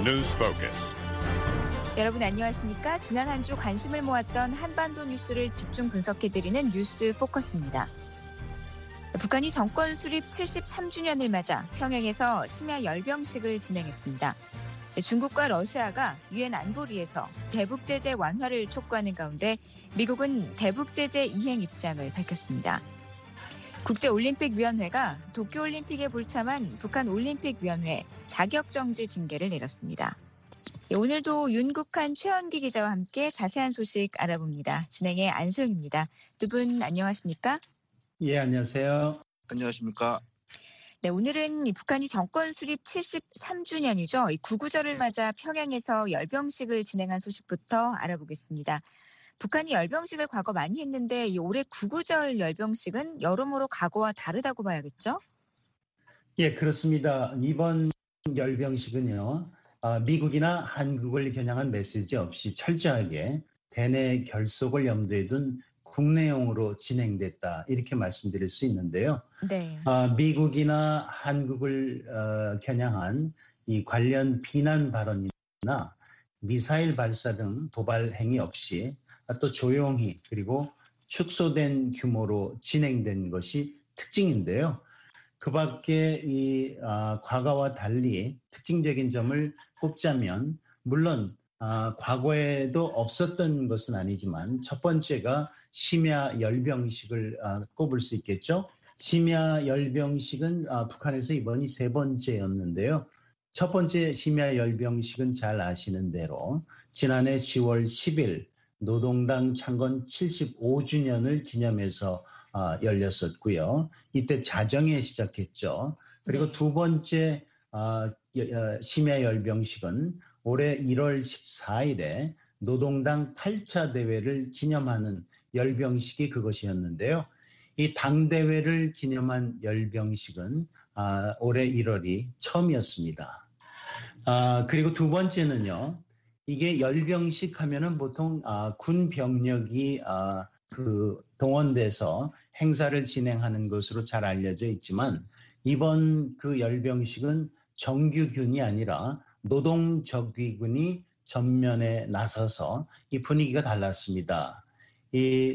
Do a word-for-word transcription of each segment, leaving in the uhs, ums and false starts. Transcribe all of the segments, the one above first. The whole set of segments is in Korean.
News Focus. 여러분 안녕하십니까? 지난 한 주 관심을 모았던 한반도 뉴스를 집중 분석해드리는 뉴스 포커스입니다. 북한이 정권 수립 칠십삼 주년을 맞아 평양에서 심야 열병식을 진행했습니다. 중국과 러시아가 유엔 안보리에서 대북 제재 완화를 촉구하는 가운데 미국은 대북 제재 이행 입장을 밝혔습니다. 국제올림픽위원회가 도쿄올림픽에 불참한 북한올림픽위원회 자격정지 징계를 내렸습니다. 오늘도 윤국한 최원기 기자와 함께 자세한 소식 알아봅니다. 진행의 안소영입니다. 두 분 안녕하십니까? 예, 안녕하세요. 안녕하십니까? 네, 오늘은 북한이 정권 수립 칠십삼 주년이죠. 이 구구절을 맞아 평양에서 열병식을 진행한 소식부터 알아보겠습니다. 북한이 열병식을 과거 많이 했는데 이 올해 구구절 열병식은 여러모로 과거와 다르다고 봐야겠죠? 예, 그렇습니다. 이번 열병식은요, 미국이나 한국을 겨냥한 메시지 없이 철저하게 대내 결속을 염두에 둔 국내용으로 진행됐다, 이렇게 말씀드릴 수 있는데요. 네. 미국이나 한국을 겨냥한 이 관련 비난 발언이나 미사일 발사 등 도발 행위 없이 또 조용히 그리고 축소된 규모로 진행된 것이 특징인데요. 그 밖에 이 아, 과거와 달리 특징적인 점을 꼽자면 물론 아, 과거에도 없었던 것은 아니지만 첫 번째가 심야 열병식을 아, 꼽을 수 있겠죠. 심야 열병식은 아, 북한에서 이번이 세 번째였는데요. 첫 번째 심야 열병식은 잘 아시는 대로 지난해 시월 십일 노동당 창건 칠십오 주년을 기념해서 어, 열렸었고요. 이때 자정에 시작했죠. 그리고 네. 두 번째 어, 심야 열병식은 올해 일월 십사일에 노동당 팔 차 대회를 기념하는 열병식이 그것이었는데요. 이 당대회를 기념한 열병식은 어, 올해 일월이 처음이었습니다. 어, 그리고 두 번째는요. 이게 열병식 하면은 보통 아, 군 병력이 아, 그 동원돼서 행사를 진행하는 것으로 잘 알려져 있지만 이번 그 열병식은 정규군이 아니라 노동적위군이 전면에 나서서 이 분위기가 달랐습니다. 이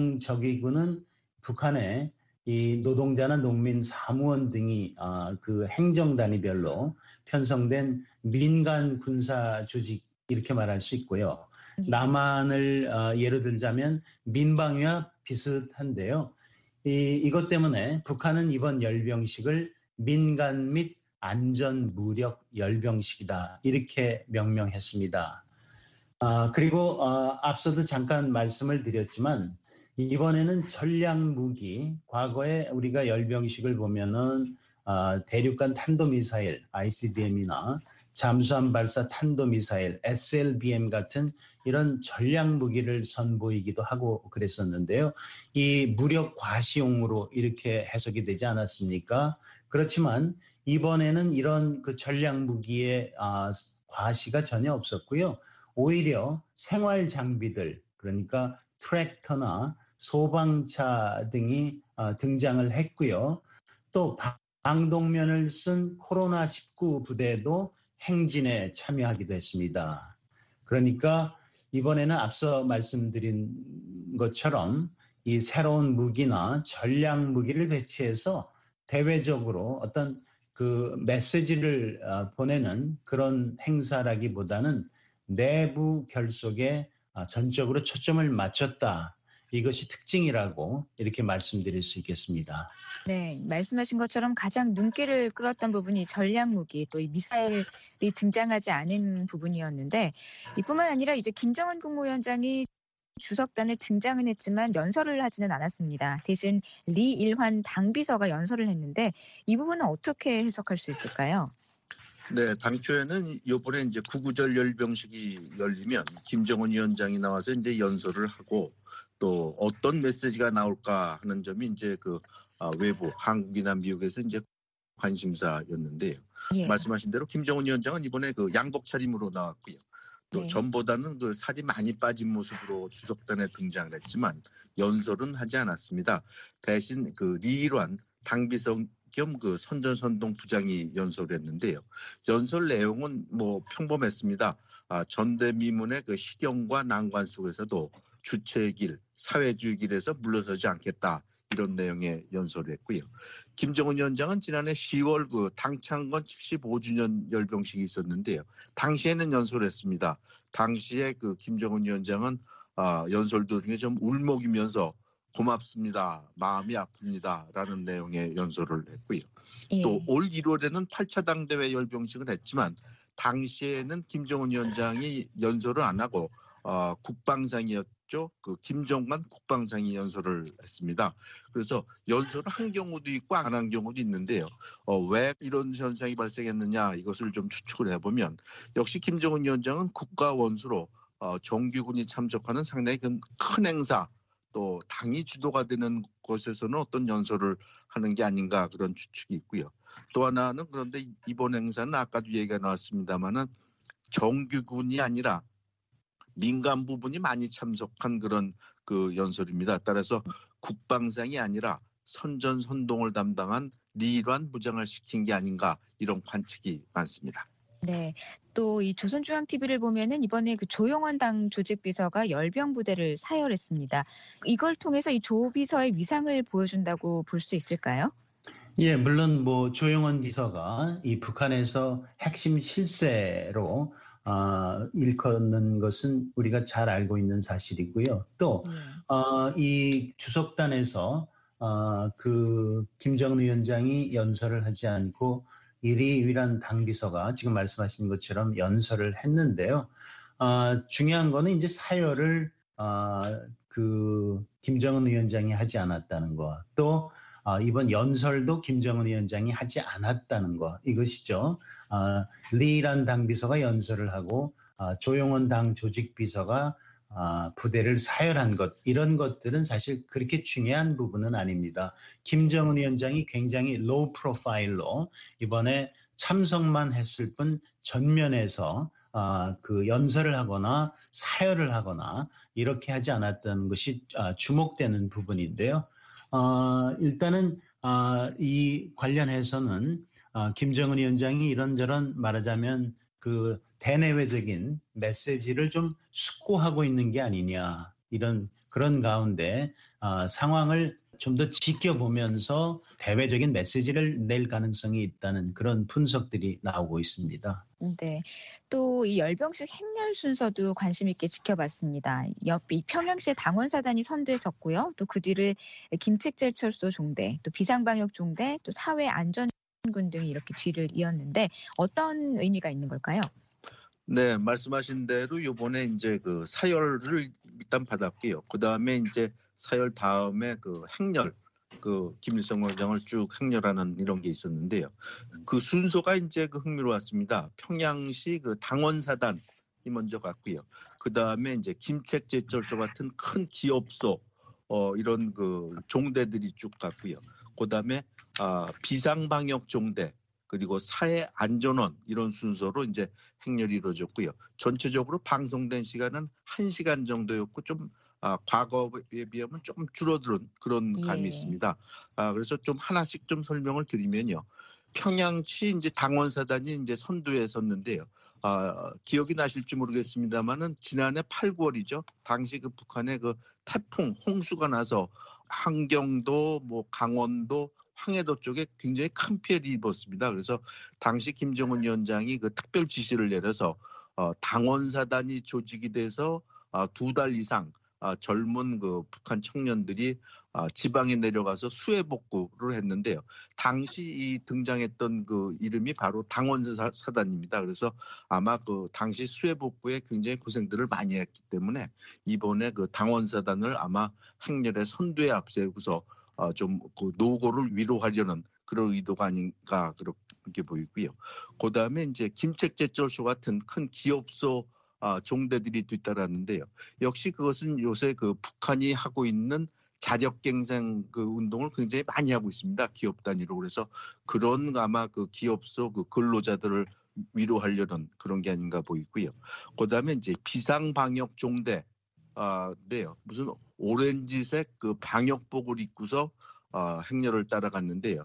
노동적위군은 북한의 이 노동자나 농민, 사무원 등이 아, 그 행정 단위별로 편성된 민간 군사 조직 이렇게 말할 수 있고요. 예. 남한을 어, 예로 들자면 민방위와 비슷한데요. 이, 이것 때문에 북한은 이번 열병식을 민간 및 안전 무력 열병식이다, 이렇게 명명했습니다. 아, 그리고 어, 앞서도 잠깐 말씀을 드렸지만 이번에는 전략 무기, 과거에 우리가 열병식을 보면은 어, 대륙간 탄도미사일 아이씨비엠이나 잠수함 발사 탄도미사일 에스엘비엠 같은 이런 전략 무기를 선보이기도 하고 그랬었는데요. 이 무력 과시용으로 이렇게 해석이 되지 않았습니까? 그렇지만 이번에는 이런 그 전략 무기의 아, 과시가 전혀 없었고요. 오히려 생활 장비들, 그러니까 트랙터나 소방차 등이 아, 등장을 했고요. 또 방독면을 쓴 코로나 십구 부대도 행진에 참여하기도 했습니다. 그러니까 이번에는 앞서 말씀드린 것처럼 이 새로운 무기나 전략 무기를 배치해서 대외적으로 어떤 그 메시지를 보내는 그런 행사라기보다는 내부 결속에 전적으로 초점을 맞췄다. 이것이 특징이라고 이렇게 말씀드릴 수 있겠습니다. 네, 말씀하신 것처럼 가장 눈길을 끌었던 부분이 전략 무기, 또 이 미사일이 등장하지 않은 부분이었는데 이뿐만 아니라 이제 김정은 국무위원장이 주석단에 등장은 했지만 연설을 하지는 않았습니다. 대신 리일환 당비서가 연설을 했는데 이 부분은 어떻게 해석할 수 있을까요? 네, 당초에는 이번에 이제 구구절 열병식이 열리면 김정은 위원장이 나와서 이제 연설을 하고 또 어떤 메시지가 나올까 하는 점이 이제 그 외부 한국이나 미국에서 이제 관심사였는데요. 예. 말씀하신 대로 김정은 위원장은 이번에 그 양복 차림으로 나왔고요. 또 네. 전보다는 그 살이 많이 빠진 모습으로 주석단에 등장을 했지만 연설은 하지 않았습니다. 대신 그 리일환 당비서 겸 그 선전선동 부장이 연설을 했는데요. 연설 내용은 뭐 평범했습니다. 아, 전대미문의 그 희경과 난관 속에서도 주체의 길, 사회주의 길에서 물러서지 않겠다. 이런 내용의 연설을 했고요. 김정은 위원장은 지난해 시월 그 당창건 칠십오 주년 열병식이 있었는데요. 당시에는 연설을 했습니다. 당시에 그 김정은 위원장은 아, 연설 도중에 좀 울먹이면서 고맙습니다. 마음이 아픕니다. 라는 내용의 연설을 했고요. 예. 또 올 일월에는 팔 차 당대회 열병식을 했지만 당시에는 김정은 위원장이 연설을 안 하고 어, 국방상이었죠. 그 김정관 국방상이 연설을 했습니다. 그래서 연설을 한 경우도 있고 안 한 경우도 있는데요. 어, 왜 이런 현상이 발생했느냐 이것을 좀 추측을 해보면 역시 김정은 위원장은 국가 원수로 어, 정규군이 참석하는 상당히 큰 행사 또 당이 주도가 되는 곳에서는 어떤 연설을 하는 게 아닌가 그런 추측이 있고요. 또 하나는 그런데 이번 행사는 아까도 얘기가 나왔습니다마는 정규군이 아니라 민간 부분이 많이 참석한 그런 그 연설입니다. 따라서 국방상이 아니라 선전선동을 담당한 리일환 부장을 시킨 게 아닌가 이런 관측이 많습니다. 네. 또 이 조선중앙티비를 보면은 이번에 그 조영원 당 조직비서가 열병 부대를 사열했습니다. 이걸 통해서 이 조 비서의 위상을 보여준다고 볼 수 있을까요? 예, 물론 뭐 조영원 비서가 이 북한에서 핵심 실세로 어, 일컫는 것은 우리가 잘 알고 있는 사실이고요. 또 이 어, 주석단에서 어, 그 김정은 위원장이 연설을 하지 않고 이리위란 당비서가 지금 말씀하신 것처럼 연설을 했는데요. 어, 중요한 거는 이제 사열을 어, 그 김정은 위원장이 하지 않았다는 거, 또 어, 이번 연설도 김정은 위원장이 하지 않았다는 거 이것이죠. 어, 리란 당비서가 연설을 하고 어, 조용원 당 조직비서가 어, 부대를 사열한 것 이런 것들은 사실 그렇게 중요한 부분은 아닙니다. 김정은 위원장이 굉장히 로우 프로파일로 이번에 참석만 했을 뿐 전면에서 어, 그 연설을 하거나 사열을 하거나 이렇게 하지 않았다는 것이 어, 주목되는 부분인데요. 어, 일단은 어, 이 관련해서는 어, 김정은 위원장이 이런저런 말하자면 그 대내외적인 메시지를 좀 숙고하고 있는 게 아니냐 이런 그런 가운데 어, 상황을 좀 더 지켜보면서 대외적인 메시지를 낼 가능성이 있다는 그런 분석들이 나오고 있습니다. 네. 또 이 열병식 행렬 순서도 관심 있게 지켜봤습니다. 옆 이 평양시의 당원사단이 선두에 섰고요. 또 그 뒤를 김책제철도 종대, 또 비상방역 종대, 또 사회안전군 등이 이렇게 뒤를 이었는데 어떤 의미가 있는 걸까요? 네, 말씀하신 대로 이번에 이제 그 사열을 일단 받았고요. 그 다음에 이제 사열 다음에 그 행렬, 그 김일성 원장을 쭉 행렬하는 이런 게 있었는데요. 그 순서가 이제 그 흥미로웠습니다. 평양시 그 당원사단이 먼저 갔고요. 그 다음에 이제 김책제철소 같은 큰 기업소 어, 이런 그 종대들이 쭉 갔고요. 그 다음에 아, 비상방역 종대. 그리고 사회안전원 이런 순서로 이제 행렬이 이루어졌고요. 전체적으로 방송된 시간은 한 시간 정도였고 좀 아, 과거에 비하면 조금 줄어든 그런 감이 예. 있습니다. 아, 그래서 좀 하나씩 좀 설명을 드리면요. 평양시 이제 당원사단이 이제 선두에 섰는데요. 아, 기억이 나실지 모르겠습니다만은 지난해 팔, 구월이죠. 당시 그 북한의 그 태풍 홍수가 나서 함경도 뭐 강원도 황해도 쪽에 굉장히 큰 피해를 입었습니다. 그래서 당시 김정은 위원장이 그 특별 지시를 내려서 어, 당원사단이 조직이 돼서 어, 두 달 이상 어, 젊은 그 북한 청년들이 어, 지방에 내려가서 수해 복구를 했는데요. 당시 이 등장했던 그 이름이 바로 당원사단입니다. 그래서 아마 그 당시 수해 복구에 굉장히 고생들을 많이 했기 때문에 이번에 그 당원사단을 아마 행렬의 선두에 앞세우고서 어, 좀 그 노고를 위로하려는 그런 의도가 아닌가 그렇게 보이고요. 그 다음에 이제 김책제철소 같은 큰 기업소 어, 종대들이 뒤따랐는데요. 역시 그것은 요새 그 북한이 하고 있는 자력갱생 그 운동을 굉장히 많이 하고 있습니다. 기업 단위로. 그래서 그런 아마 그 기업소 그 근로자들을 위로하려는 그런 게 아닌가 보이고요. 그 다음에 이제 비상방역 종대 아, 네요. 무슨 오렌지색 그 방역복을 입고서 어, 행렬을 따라갔는데요.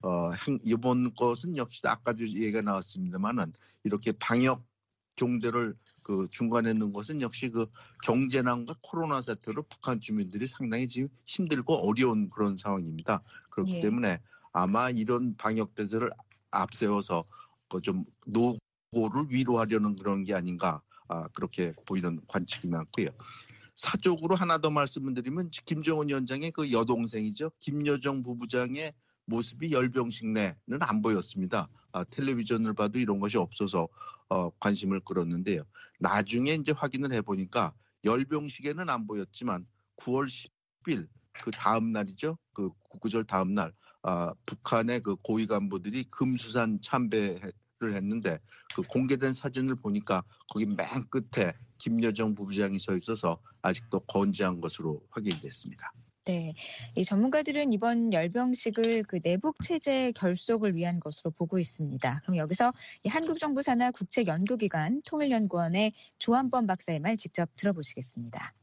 어, 행, 이번 것은 역시 아까도 얘기가 나왔습니다만은 이렇게 방역 종대를 그 중간에 넣은 것은 역시 그 경제난과 코로나 사태로 북한 주민들이 상당히 지금 힘들고 어려운 그런 상황입니다. 그렇기 예. 때문에 아마 이런 방역 대책을 앞세워서 그 좀 노고를 위로하려는 그런 게 아닌가 아, 그렇게 보이는 관측이 많고요. 사적으로 하나 더 말씀을 드리면 김정은 위원장의 그 여동생이죠. 김여정 부부장의 모습이 열병식 내는 안 보였습니다. 아, 텔레비전을 봐도 이런 것이 없어서 어, 관심을 끌었는데요. 나중에 이제 확인을 해보니까 열병식에는 안 보였지만 구월 십일 그 다음 날이죠. 그 구구절 다음 날 아, 북한의 그 고위 간부들이 금수산 참배를 했는데 그 공개된 사진을 보니까 거기 맨 끝에 김여정 부부장이 서 있어서 아직도 건재한 것으로 확인됐습니다. 네, 이 전문가들은 이번 열병식을 그 내북 체제 결속을 위한 것으로 보고 있습니다. 그럼 여기서 이 한국 정부 산하 국책 연구기관 통일연구원의 조한범 박사의 말 직접 들어보시겠습니다.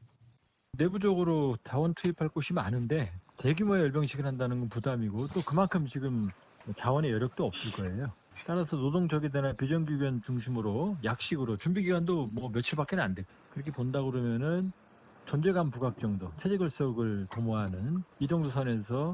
내부적으로 자원 투입할 곳이 많은데 대규모의 열병식을 한다는 건 부담이고 또 그만큼 지금 자원의 여력도 없을 거예요. 따라서 노동조계대나 비정규직원 중심으로 약식으로 준비기간도 뭐 며칠밖에 안 돼. 그렇게 본다 그러면은 존재감 부각 정도, 체제 결속을 도모하는 이 정도 선에서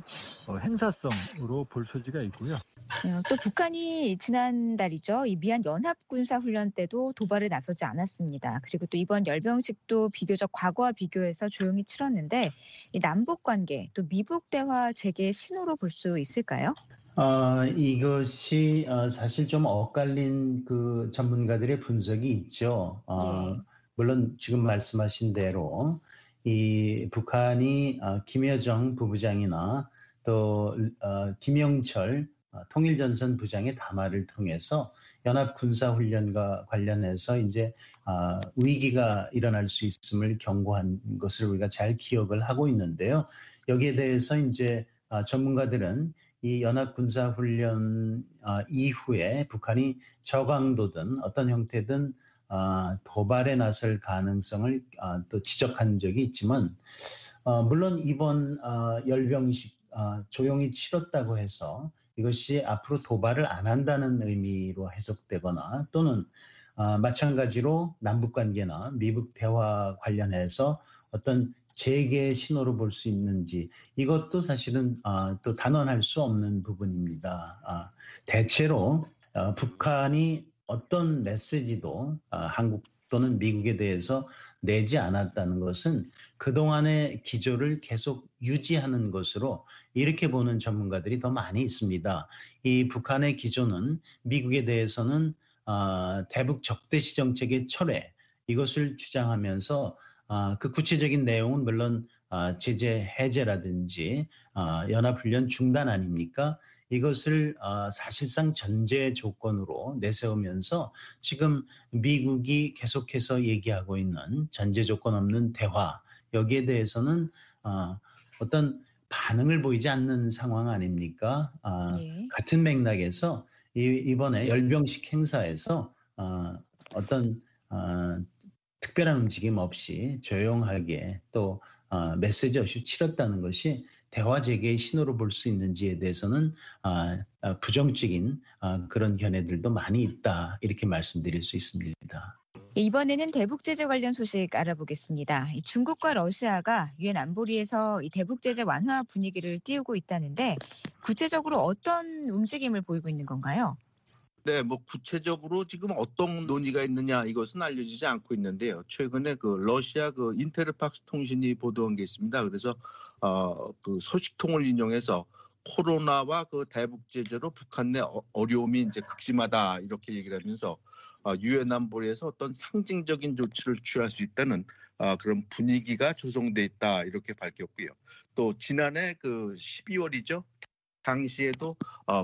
행사성으로 볼 소지가 있고요. 또 북한이 지난달이죠. 이 미얀 연합군사훈련 때도 도발에 나서지 않았습니다. 그리고 또 이번 열병식도 비교적 과거와 비교해서 조용히 치렀는데 이 남북 관계 또 미북 대화 재개 신호로 볼 수 있을까요? 어, 이것이 어, 사실 좀 엇갈린 그 전문가들의 분석이 있죠. 어, 예. 물론 지금 말씀하신 대로 이 북한이 어, 김여정 부부장이나 또 어, 김영철 어, 통일전선 부장의 담화를 통해서 연합군사훈련과 관련해서 이제 어, 위기가 일어날 수 있음을 경고한 것을 우리가 잘 기억을 하고 있는데요. 여기에 대해서 이제 어, 전문가들은 이 연합군사훈련 이후에 북한이 저강도든 어떤 형태든 도발에 나설 가능성을 또 지적한 적이 있지만 물론 이번 열병식 조용히 치렀다고 해서 이것이 앞으로 도발을 안 한다는 의미로 해석되거나 또는 마찬가지로 남북관계나 미북 대화 관련해서 어떤 재개 신호로 볼 수 있는지 이것도 사실은 아, 또 단언할 수 없는 부분입니다. 아, 대체로 아, 북한이 어떤 메시지도 아, 한국 또는 미국에 대해서 내지 않았다는 것은 그동안의 기조를 계속 유지하는 것으로 이렇게 보는 전문가들이 더 많이 있습니다. 이 북한의 기조는 미국에 대해서는 아, 대북 적대시 정책의 철회 이것을 주장하면서 아, 그 구체적인 내용은 물론 아, 제재 해제라든지 아, 연합훈련 중단 아닙니까? 이것을 아, 사실상 전제 조건으로 내세우면서 지금 미국이 계속해서 얘기하고 있는 전제 조건 없는 대화 여기에 대해서는 아, 어떤 반응을 보이지 않는 상황 아닙니까? 아, 예. 같은 맥락에서 이, 이번에 열병식 행사에서 아, 어떤 아, 특별한 움직임 없이 조용하게 또 어, 메시지 없이 치렀다는 것이 대화 재개의 신호로 볼 수 있는지에 대해서는 어, 어, 부정적인 어, 그런 견해들도 많이 있다 이렇게 말씀드릴 수 있습니다. 이번에는 대북 제재 관련 소식 알아보겠습니다. 중국과 러시아가 유엔 안보리에서 이 대북 제재 완화 분위기를 띄우고 있다는데 구체적으로 어떤 움직임을 보이고 있는 건가요? 네, 뭐 구체적으로 지금 어떤 논의가 있느냐 이것은 알려지지 않고 있는데요. 최근에 그 러시아 그 인테르팍스 통신이 보도한 게 있습니다. 그래서 어, 그 소식통을 인용해서 코로나와 그 대북 제재로 북한 내 어려움이 이제 극심하다 이렇게 얘기를 하면서 유엔 안보리에서 어떤 상징적인 조치를 취할 수 있다는 어, 그런 분위기가 조성돼 있다 이렇게 밝혔고요. 또 지난해 그 십이월이죠. 당시에도 어,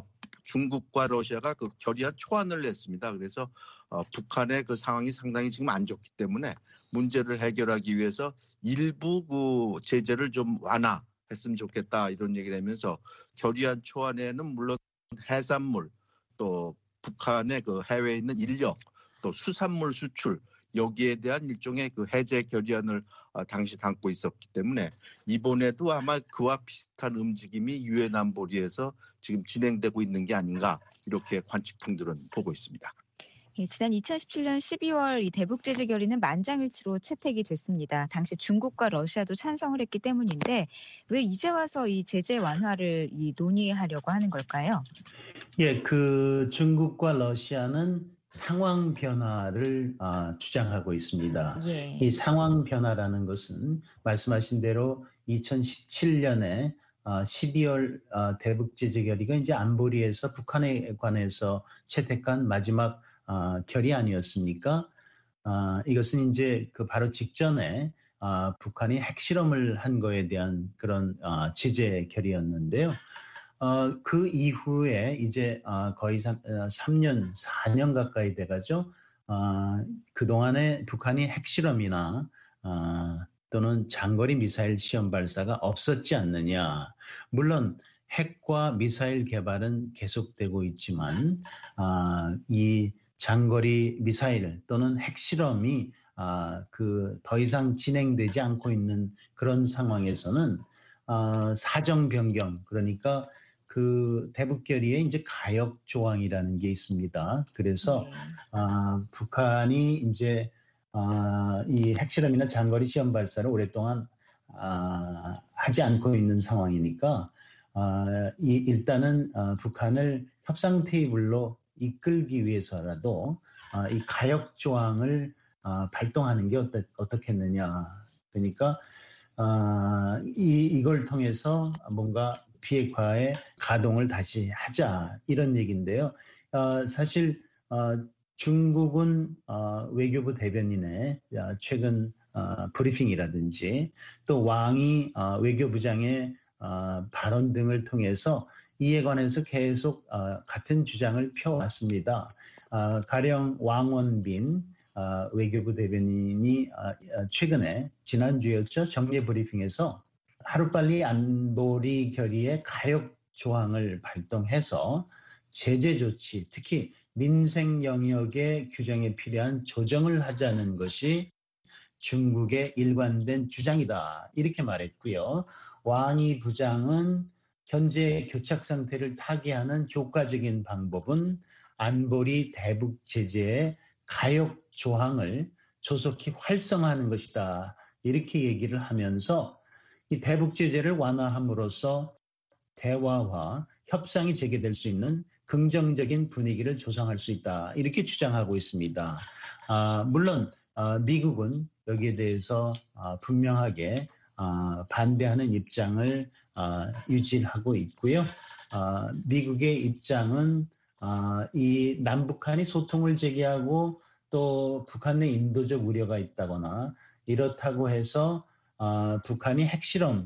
중국과 러시아가 그 결의안 초안을 냈습니다. 그래서 어, 북한의 그 상황이 상당히 지금 안 좋기 때문에 문제를 해결하기 위해서 일부 그 제재를 좀 완화했으면 좋겠다 이런 얘기를 하면서 결의안 초안에는 물론 해산물 또 북한의 그 해외에 있는 인력 또 수산물 수출 여기에 대한 일종의 그 해제 결의안을 어, 당시 담고 있었기 때문에 이번에도 아마 그와 비슷한 움직임이 유엔 안보리에서 지금 진행되고 있는 게 아닌가 이렇게 관측통들은 보고 있습니다. 예, 지난 이천십칠 년 십이월 이 대북 제재 결의는 만장일치로 채택이 됐습니다. 당시 중국과 러시아도 찬성을 했기 때문인데 왜 이제 와서 이 제재 완화를 이 논의하려고 하는 걸까요? 예, 그 중국과 러시아는 상황 변화를 아, 주장하고 있습니다. 예. 이 상황 변화라는 것은 말씀하신 대로 이천십칠 년에 아, 십이월 아, 대북 제재 결의가 이제 안보리에서 북한에 관해서 채택한 마지막 아, 결의 아니었습니까? 아, 이것은 이제 그 바로 직전에 아, 북한이 핵실험을 한 거에 대한 그런 아, 제재 결의였는데요. 어, 그 이후에 이제 어, 거의 삼 년, 사 년 가까이 돼가죠. 어, 그동안에 북한이 핵실험이나 어, 또는 장거리 미사일 시험 발사가 없었지 않느냐. 물론 핵과 미사일 개발은 계속되고 있지만 어, 이 장거리 미사일 또는 핵실험이 어, 그 더 이상 진행되지 않고 있는 그런 상황에서는 어, 사정 변경, 그러니까 그 대북 결의에 이제 가역 조항이라는 게 있습니다. 그래서 네. 어, 북한이 이제 어, 이 핵실험이나 장거리 시험 발사를 오랫동안 어, 하지 않고 있는 상황이니까 어, 이, 일단은 어, 북한을 협상 테이블로 이끌기 위해서라도 어, 이 가역 조항을 어, 발동하는 게 어떠, 어떻겠느냐. 그러니까 어, 이, 이걸 통해서 뭔가 비핵화의 가동을 다시 하자 이런 얘기인데요. 어, 사실 어, 중국은 어, 외교부 대변인의 최근 어, 브리핑이라든지 또 왕이 어, 외교부장의 어, 발언 등을 통해서 이에 관해서 계속 어, 같은 주장을 펴왔습니다. 어, 가령 왕원빈 어, 외교부 대변인이 어, 최근에 지난주였죠. 정례 브리핑에서 하루빨리 안보리 결의의 가역 조항을 발동해서 제재 조치, 특히 민생 영역의 규정에 필요한 조정을 하자는 것이 중국의 일관된 주장이다. 이렇게 말했고요. 왕이 부장은 현재 교착 상태를 타개하는 효과적인 방법은 안보리 대북 제재의 가역 조항을 조속히 활성화하는 것이다. 이렇게 얘기를 하면서 이 대북 제재를 완화함으로써 대화와 협상이 재개될 수 있는 긍정적인 분위기를 조성할 수 있다. 이렇게 주장하고 있습니다. 아, 물론 아, 미국은 여기에 대해서 아, 분명하게 아, 반대하는 입장을 아, 유지하고 있고요. 아, 미국의 입장은 아, 이 남북한이 소통을 재개하고 또 북한 내 인도적 우려가 있다거나 이렇다고 해서 어, 북한이 핵실험을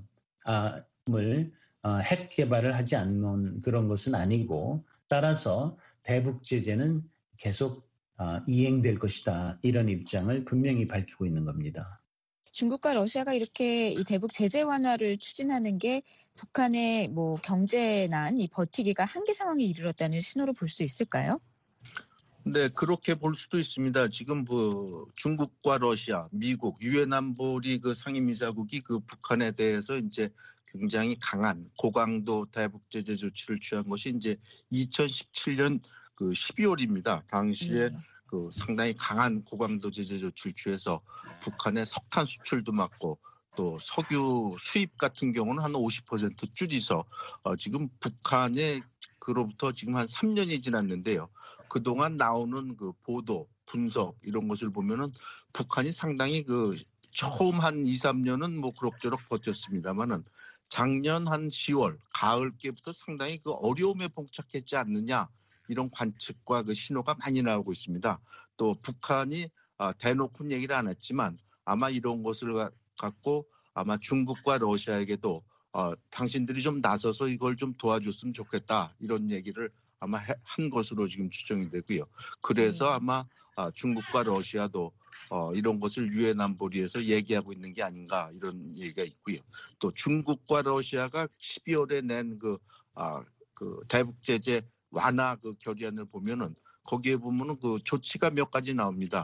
어, 핵 개발을 하지 않는 그런 것은 아니고 따라서 대북 제재는 계속 어, 이행될 것이다. 이런 입장을 분명히 밝히고 있는 겁니다. 중국과 러시아가 이렇게 이 대북 제재 완화를 추진하는 게 북한의 뭐 경제난, 이 버티기가 한계 상황에 이르렀다는 신호로 볼 수 있을까요? 네, 그렇게 볼 수도 있습니다. 지금 그 중국과 러시아, 미국, 유엔 안보리 그 상임이사국이 그 북한에 대해서 이제 굉장히 강한 고강도 대북 제재 조치를 취한 것이 이제 이천십칠 년 그 십이월입니다. 당시에 네. 그 상당히 강한 고강도 제재 조치를 취해서 북한의 석탄 수출도 막고 또 석유 수입 같은 경우는 한 오십 퍼센트 줄이서 어 지금 북한의 그로부터 지금 한 삼 년이 지났는데요. 그동안 나오는 그 보도, 분석 이런 것을 보면은 북한이 상당히 그 처음 한 이, 삼 년은 뭐 그럭저럭 버텼습니다만은 작년 한 시월, 가을께부터 상당히 그 어려움에 봉착했지 않느냐 이런 관측과 그 신호가 많이 나오고 있습니다. 또 북한이 대놓고는 얘기를 안 했지만 아마 이런 것을 갖고 아마 중국과 러시아에게도 어, 당신들이 좀 나서서 이걸 좀 도와줬으면 좋겠다 이런 얘기를 아마 한 것으로 지금 추정이 되고요. 그래서 네. 아마 중국과 러시아도 어, 이런 것을 유엔 안보리에서 얘기하고 있는 게 아닌가 이런 얘기가 있고요. 또 중국과 러시아가 십이월에 낸 그 아, 그 대북 제재 완화 그 결의안을 보면은 거기에 보면은 그 조치가 몇 가지 나옵니다.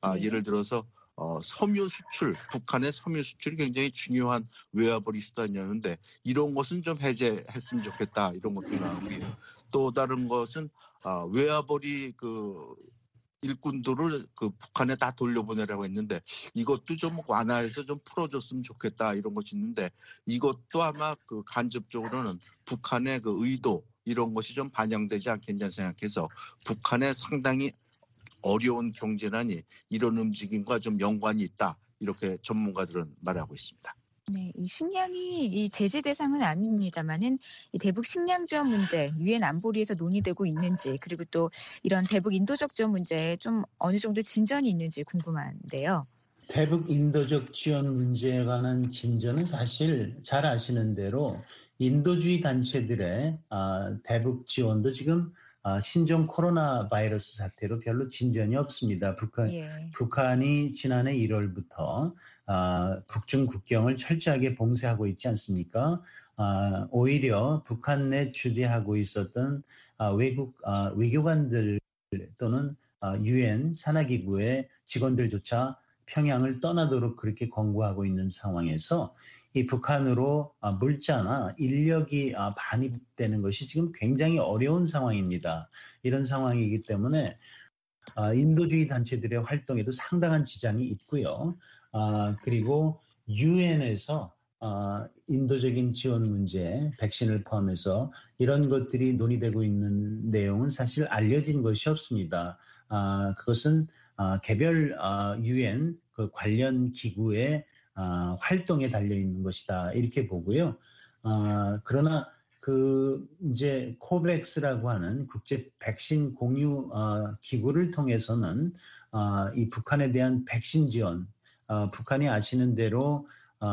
아, 네. 예를 들어서 어, 섬유 수출, 북한의 섬유 수출이 굉장히 중요한 외화벌이 수단이었는데 이런 것은 좀 해제했으면 좋겠다 이런 것도 나오고요. 또 다른 것은 아, 외화벌이 그 일꾼들을 그 북한에 다 돌려보내라고 했는데 이것도 좀 완화해서 좀 풀어줬으면 좋겠다 이런 것이 있는데 이것도 아마 그 간접적으로는 북한의 그 의도 이런 것이 좀 반영되지 않겠냐 생각해서 북한의 상당히 어려운 경제난이 이런 움직임과 좀 연관이 있다 이렇게 전문가들은 말하고 있습니다. 네, 이 식량이 이 제재 대상은 아닙니다만은 이 대북 식량 지원 문제, 유엔 안보리에서 논의되고 있는지 그리고 또 이런 대북 인도적 지원 문제에 좀 어느 정도 진전이 있는지 궁금한데요. 대북 인도적 지원 문제에 관한 진전은 사실 잘 아시는 대로 인도주의 단체들의 대북 지원도 지금 신종 코로나 바이러스 사태로 별로 진전이 없습니다. 북한, 예. 북한이 지난해 일월부터 북중 국경을 철저하게 봉쇄하고 있지 않습니까? 오히려 북한 내 주재하고 있었던 외국 외교관들 또는 유엔 산하기구의 직원들조차 평양을 떠나도록 그렇게 권고하고 있는 상황에서 이 북한으로 물자나 인력이 반입되는 것이 지금 굉장히 어려운 상황입니다. 이런 상황이기 때문에 인도주의 단체들의 활동에도 상당한 지장이 있고요. 그리고 유엔에서 인도적인 지원 문제, 백신을 포함해서 이런 것들이 논의되고 있는 내용은 사실 알려진 것이 없습니다. 그것은 개별 유엔 그 관련 기구의 활동에 달려 있는 것이다 이렇게 보고요. 그러나 그 이제 코백스라고 하는 국제 백신 공유 기구를 통해서는 이 북한에 대한 백신 지원, 북한이 아시는 대로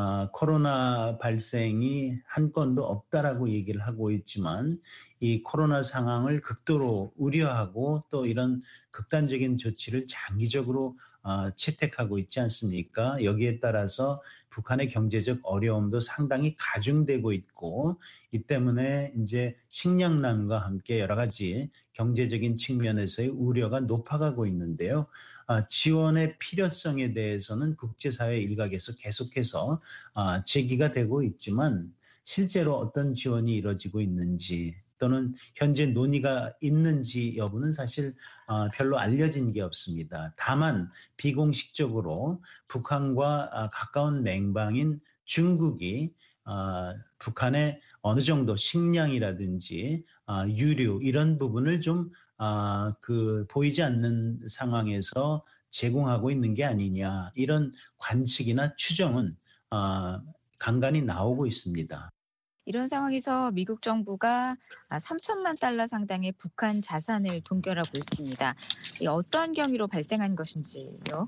코로나 발생이 한 건도 없다라고 얘기를 하고 있지만 이 코로나 상황을 극도로 우려하고 또 이런 극단적인 조치를 장기적으로 채택하고 있지 않습니까? 여기에 따라서 북한의 경제적 어려움도 상당히 가중되고 있고 이 때문에 이제 식량난과 함께 여러 가지 경제적인 측면에서의 우려가 높아가고 있는데요. 지원의 필요성에 대해서는 국제사회 일각에서 계속해서 제기가 되고 있지만 실제로 어떤 지원이 이루어지고 있는지 또는 현재 논의가 있는지 여부는 사실 별로 알려진 게 없습니다. 다만 비공식적으로 북한과 가까운 맹방인 중국이 북한의 어느 정도 식량이라든지 유류 이런 부분을 좀 그 보이지 않는 상황에서 제공하고 있는 게 아니냐 이런 관측이나 추정은 간간히 나오고 있습니다. 이런 상황에서 미국 정부가 삼천만 달러 상당의 북한 자산을 동결하고 있습니다. 어떤 경위로 발생한 것인지요?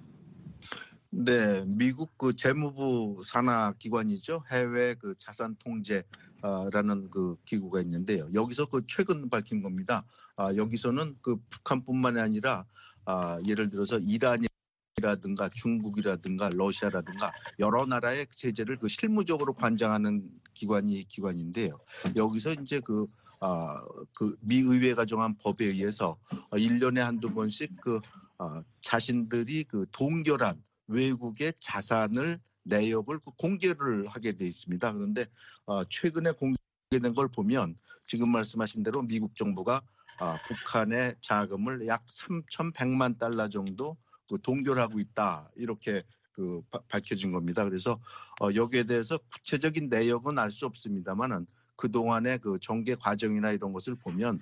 네, 미국 그 재무부 산하 기관이죠. 해외 그 자산 통제라는 그 기구가 있는데요. 여기서 그 최근 밝힌 겁니다. 아, 여기서는 그 북한뿐만이 아니라 아, 예를 들어서 이란이라든가 중국이라든가 러시아라든가 여러 나라의 제재를 그 실무적으로 관장하는 기관이 기관인데요. 여기서 이제 그 아, 그 미의회가 정한 법에 의해서 일 년에 한두 번씩 그 아, 자신들이 그 동결한 외국의 자산을 내역을 공개를 하게 돼 있습니다. 그런데 최근에 공개된 걸 보면 지금 말씀하신 대로 미국 정부가 북한의 자금을 약 삼천백만 달러 정도 동결하고 있다 이렇게 그 밝혀진 겁니다. 그래서 여기에 대해서 구체적인 내역은 알 수 없습니다만은 그 동안의 그 전개 과정이나 이런 것을 보면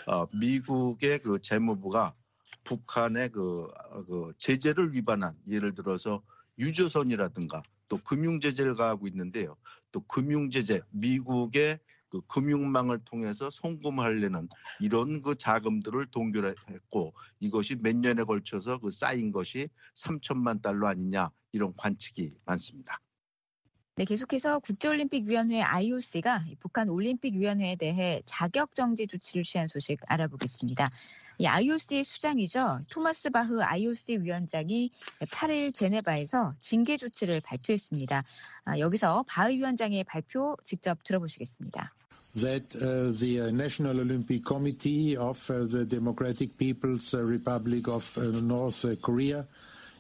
미국의 그 재무부가 북한의 그, 그 제재를 위반한 예를 들어서 유조선이라든가 또 금융제재를 가하고 있는데요. 또 금융제재, 미국의 그 금융망을 통해서 송금하려는 이런 그 자금들을 동결했고 이것이 몇 년에 걸쳐서 그 쌓인 것이 삼천만 달러 아니냐 이런 관측이 많습니다. 네, 계속해서 국제올림픽위원회 아이오씨가 북한 올림픽위원회에 대해 자격정지 조치를 취한 소식 알아보겠습니다. 이 아이오씨의 수장이죠. 토마스 바흐 아이오씨 위원장이 팔 일 제네바에서 징계 조치를 발표했습니다. 아, 여기서 바흐 위원장의 발표 직접 들어보시겠습니다. That uh, the National Olympic Committee of uh, the Democratic People's Republic of uh, North Korea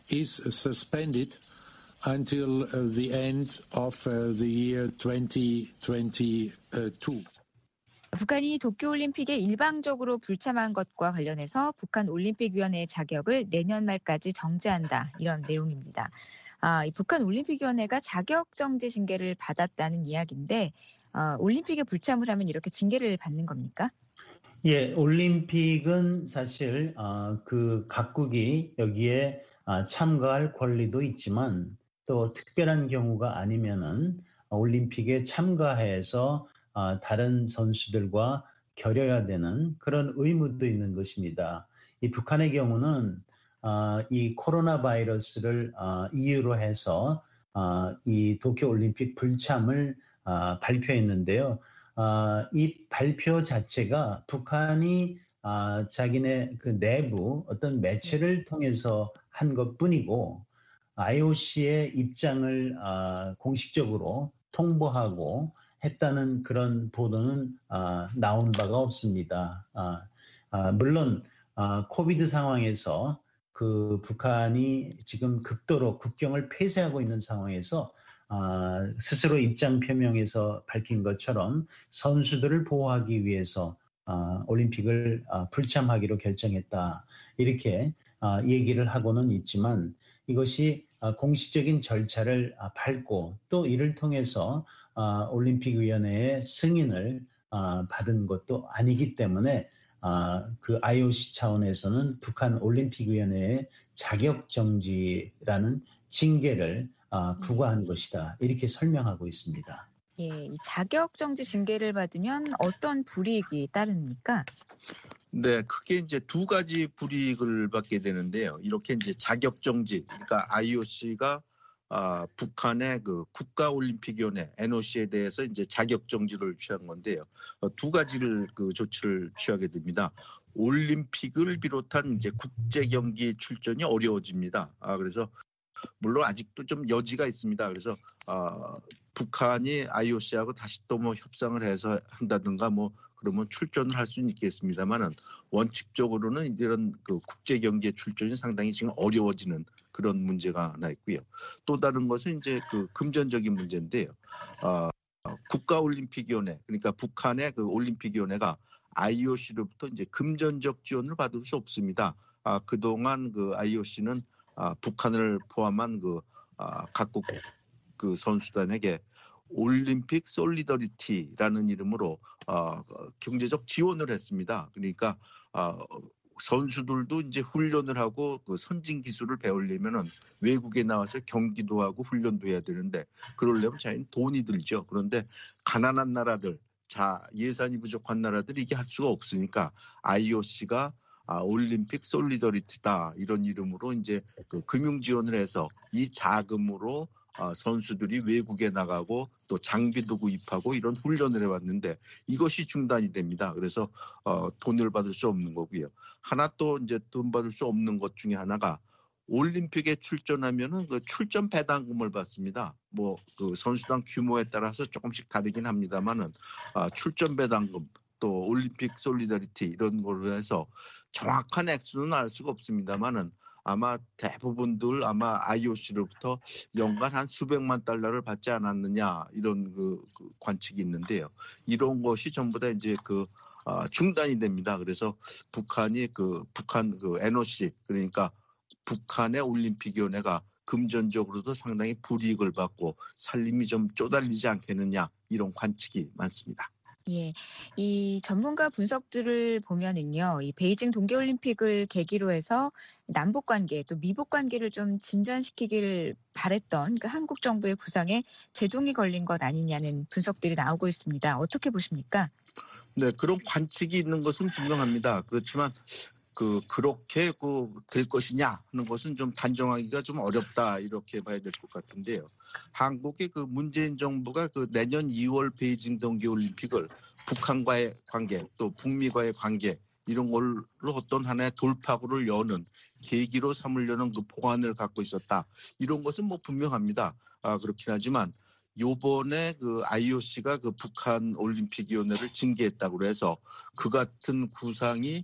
is suspended until uh, the end of uh, the year twenty twenty-two. 북한이 도쿄올림픽에 일방적으로 불참한 것과 관련해서 북한 올림픽위원회의 자격을 내년 말까지 정지한다. 이런 내용입니다. 아, 이 북한 올림픽위원회가 자격 정지 징계를 받았다는 이야기인데 어, 올림픽에 불참을 하면 이렇게 징계를 받는 겁니까? 예, 올림픽은 사실 어, 그 각국이 여기에 어, 참가할 권리도 있지만 또 특별한 경우가 아니면은 올림픽에 참가해서 어, 다른 선수들과 겨뤄야 되는 그런 의무도 있는 것입니다. 이 북한의 경우는 어, 이 코로나 바이러스를 어, 이유로 해서 어, 이 도쿄올림픽 불참을 어, 발표했는데요. 어, 이 발표 자체가 북한이 어, 자기네 그 내부 어떤 매체를 통해서 한 것뿐이고 아이오씨의 입장을 어, 공식적으로 통보하고 했다는 그런 보도는 어, 나온 바가 없습니다. 어, 어, 물론 어, 코비드 상황에서 그 북한이 지금 극도로 국경을 폐쇄하고 있는 상황에서 어, 스스로 입장 표명에서 밝힌 것처럼 선수들을 보호하기 위해서 어, 올림픽을 어, 불참하기로 결정했다. 이렇게 어, 얘기를 하고는 있지만 이것이 어, 공식적인 절차를 어, 밟고 또 이를 통해서 어, 올림픽위원회의 승인을 어, 받은 것도 아니기 때문에 어, 그 아이오씨 차원에서는 북한 올림픽위원회의 자격정지라는 징계를 어, 부과한 것이다. 이렇게 설명하고 있습니다. 예, 이 자격정지 징계를 받으면 어떤 불이익이 따릅니까? 네, 크게 이제 두 가지 불이익을 받게 되는데요. 이렇게 이제 자격정지, 그러니까 아이오씨가 아, 북한의 그 국가올림픽위원회 엔오씨에 대해서 이제 자격정지를 취한 건데요. 어, 두 가지를 그 조치를 취하게 됩니다. 올림픽을 비롯한 이제 국제 경기 출전이 어려워집니다. 아, 그래서 물론 아직도 좀 여지가 있습니다. 그래서 어, 북한이 아이오씨하고 다시 또 뭐 협상을 해서 한다든가 뭐 그러면 출전을 할 수는 있겠습니다만은 원칙적으로는 이런 그 국제 경기에 출전이 상당히 지금 어려워지는 그런 문제가 하나 있고요. 또 다른 것은 이제 그 금전적인 문제인데요. 어, 국가올림픽위원회 그러니까 북한의 그 올림픽위원회가 아이오씨로부터 이제 금전적 지원을 받을 수 없습니다. 아, 그동안 그 아이오씨는 아, 북한을 포함한 그 아, 각국 그 선수단에게 올림픽 솔리더리티라는 이름으로 어, 경제적 지원을 했습니다. 그러니까 어, 선수들도 이제 훈련을 하고 그 선진 기술을 배우려면은 외국에 나와서 경기도 하고 훈련도 해야 되는데 그러려면 자연 돈이 들죠. 그런데 가난한 나라들, 자 예산이 부족한 나라들이 이게 할 수가 없으니까 아이오씨가 아, 올림픽 솔리더리티다 이런 이름으로 이제 그 금융 지원을 해서 이 자금으로 어, 선수들이 외국에 나가고 또 장비도 구입하고 이런 훈련을 해왔는데 이것이 중단이 됩니다. 그래서 어, 돈을 받을 수 없는 거고요. 하나 또 이제 돈 받을 수 없는 것 중에 하나가 올림픽에 출전하면은 그 출전 배당금을 받습니다. 뭐 그 선수단 규모에 따라서 조금씩 다르긴 합니다만은 아, 출전 배당금 또 올림픽 솔리더리티 이런 걸로 해서 정확한 액수는 알 수가 없습니다만은. 아마 대부분들 아마 아이오씨로부터 연간 한 수백만 달러를 받지 않았느냐 이런 그, 그 관측이 있는데요. 이런 것이 전부 다 이제 그 어, 중단이 됩니다. 그래서 북한이 그 북한 그 엔오씨 그러니까 북한의 올림픽위원회가 금전적으로도 상당히 불이익을 받고 살림이 좀 쪼달리지 않겠느냐 이런 관측이 많습니다. 예, 이 전문가 분석들을 보면은요, 이 베이징 동계올림픽을 계기로 해서 남북 관계 또 미북 관계를 좀 진전시키길 바랬던 그 한국 정부의 구상에 제동이 걸린 것 아니냐는 분석들이 나오고 있습니다. 어떻게 보십니까? 네, 그런 관측이 있는 것은 분명합니다. 그렇지만 그 그렇게 그 될 것이냐 하는 것은 좀 단정하기가 좀 어렵다 이렇게 봐야 될 것 같은데요. 한국의 그 문재인 정부가 그 내년 이월 베이징 동계올림픽을 북한과의 관계 또 북미과의 관계 이런 걸로 어떤 하나의 돌파구를 여는 계기로 삼으려는 그 보관을 갖고 있었다. 이런 것은 뭐 분명합니다. 아, 그렇긴 하지만 요번에 그 아이오씨가 그 북한 올림픽위원회를 징계했다고 해서 그 같은 구상이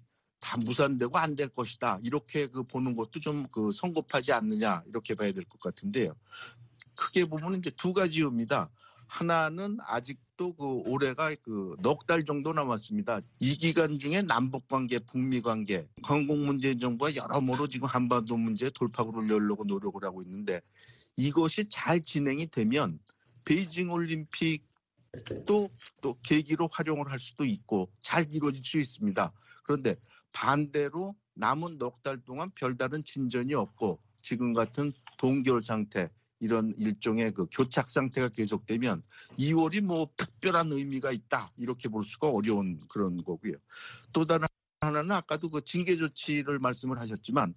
다 무산되고 안 될 것이다. 이렇게 그 보는 것도 좀 그 성급하지 않느냐 이렇게 봐야 될 것 같은데요. 크게 보면 이제 두 가지 이유입니다. 하나는 아직도 그 올해가 그 넉 달 정도 남았습니다. 이 기간 중에 남북 관계, 북미 관계, 한국 문재인 정부가 여러모로 지금 한반도 문제 돌파구를 열려고 노력을 하고 있는데 이것이 잘 진행이 되면 베이징 올림픽도 또 계기로 활용을 할 수도 있고 잘 이루어질 수 있습니다. 그런데 반대로 남은 넉 달 동안 별다른 진전이 없고 지금 같은 동결 상태 이런 일종의 그 교착 상태가 계속되면 이월이 뭐 특별한 의미가 있다 이렇게 볼 수가 어려운 그런 거고요. 또 다른 하나는 아까도 그 징계 조치를 말씀을 하셨지만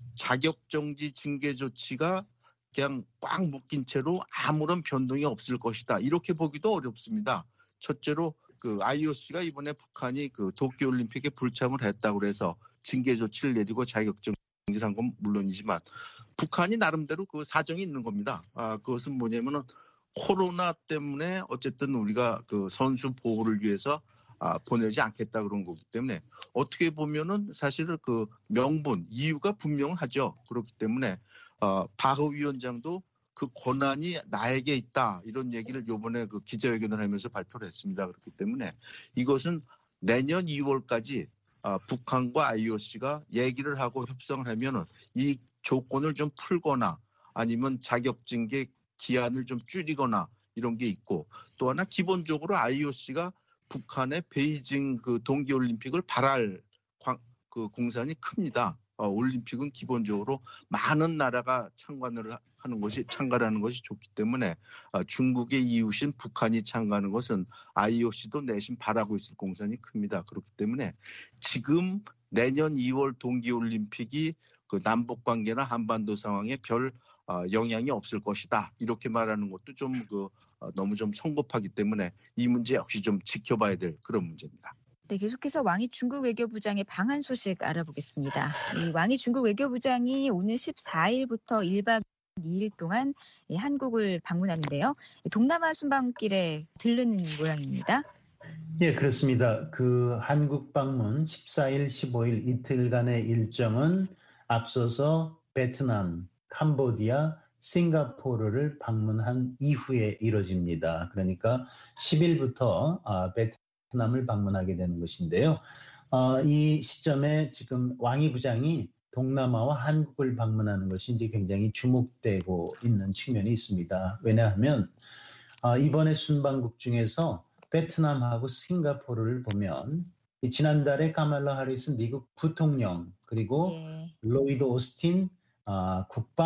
자격 정지 징계 조치가 그냥 꽉 묶인 채로 아무런 변동이 없을 것이다 이렇게 보기도 어렵습니다. 첫째로 그 아이오씨가 이번에 북한이 그 도쿄올림픽에 불참을 했다고 해서 징계 조치를 내리고 자격 정지를 한 건 물론이지만 북한이 나름대로 그 사정이 있는 겁니다. 아, 그것은 뭐냐면은 코로나 때문에 어쨌든 우리가 그 선수 보호를 위해서 아, 보내지 않겠다 그런 거기 때문에 어떻게 보면은 사실은 그 명분, 이유가 분명하죠. 그렇기 때문에 어, 바흐 위원장도 그 권한이 나에게 있다 이런 얘기를 이번에 그 기자회견을 하면서 발표를 했습니다. 그렇기 때문에 이것은 내년 이월까지 아, 북한과 아이오씨가 얘기를 하고 협상을 하면은 이 조건을 좀 풀거나 아니면 자격징계 기한을 좀 줄이거나 이런 게 있고 또 하나 기본적으로 아이오씨가 북한의 베이징 그 동계올림픽을 발할 그 공산이 큽니다. 어, 올림픽은 기본적으로 많은 나라가 참관을 하는 것이 참가하는 것이 좋기 때문에 어, 중국의 이웃인 북한이 참가하는 것은 아이오씨도 내심 바라고 있을 공산이 큽니다. 그렇기 때문에 지금 내년 이월 동계올림픽이 그 남북 관계나 한반도 상황에 별 어, 영향이 없을 것이다. 이렇게 말하는 것도 좀 그 어, 너무 좀 성급하기 때문에 이 문제 역시 좀 지켜봐야 될 그런 문제입니다. 네, 계속해서 왕이 중국 외교부장의 방한 소식 알아보겠습니다. 이 왕이 중국 외교부장이 오늘 십사 일부터 일 박 이 일 동안 한국을 방문하는데요. 동남아 순방길에 들르는 모양입니다. 예, 그렇습니다. 그 한국 방문 십사 일, 십오 일 이틀간의 일정은 앞서서 베트남, 캄보디아, 싱가포르를 방문한 이후에 이뤄집니다. 그러니까 십 일부터 아, 베트남을 방문하게 되는 것인데요. 어, 이 시점에 지금 왕이 부장이 동남아와 한국을 방문하는 것이 이제 굉장히 주목되고 있는 측면이 있습니다. 왜냐하면 어, 이번에 순방국 중에서 베트남하고 싱가포르를 보면 지난달에 카말라 하리스 미국 부통령 그리고 예. 로이드 오스틴 어,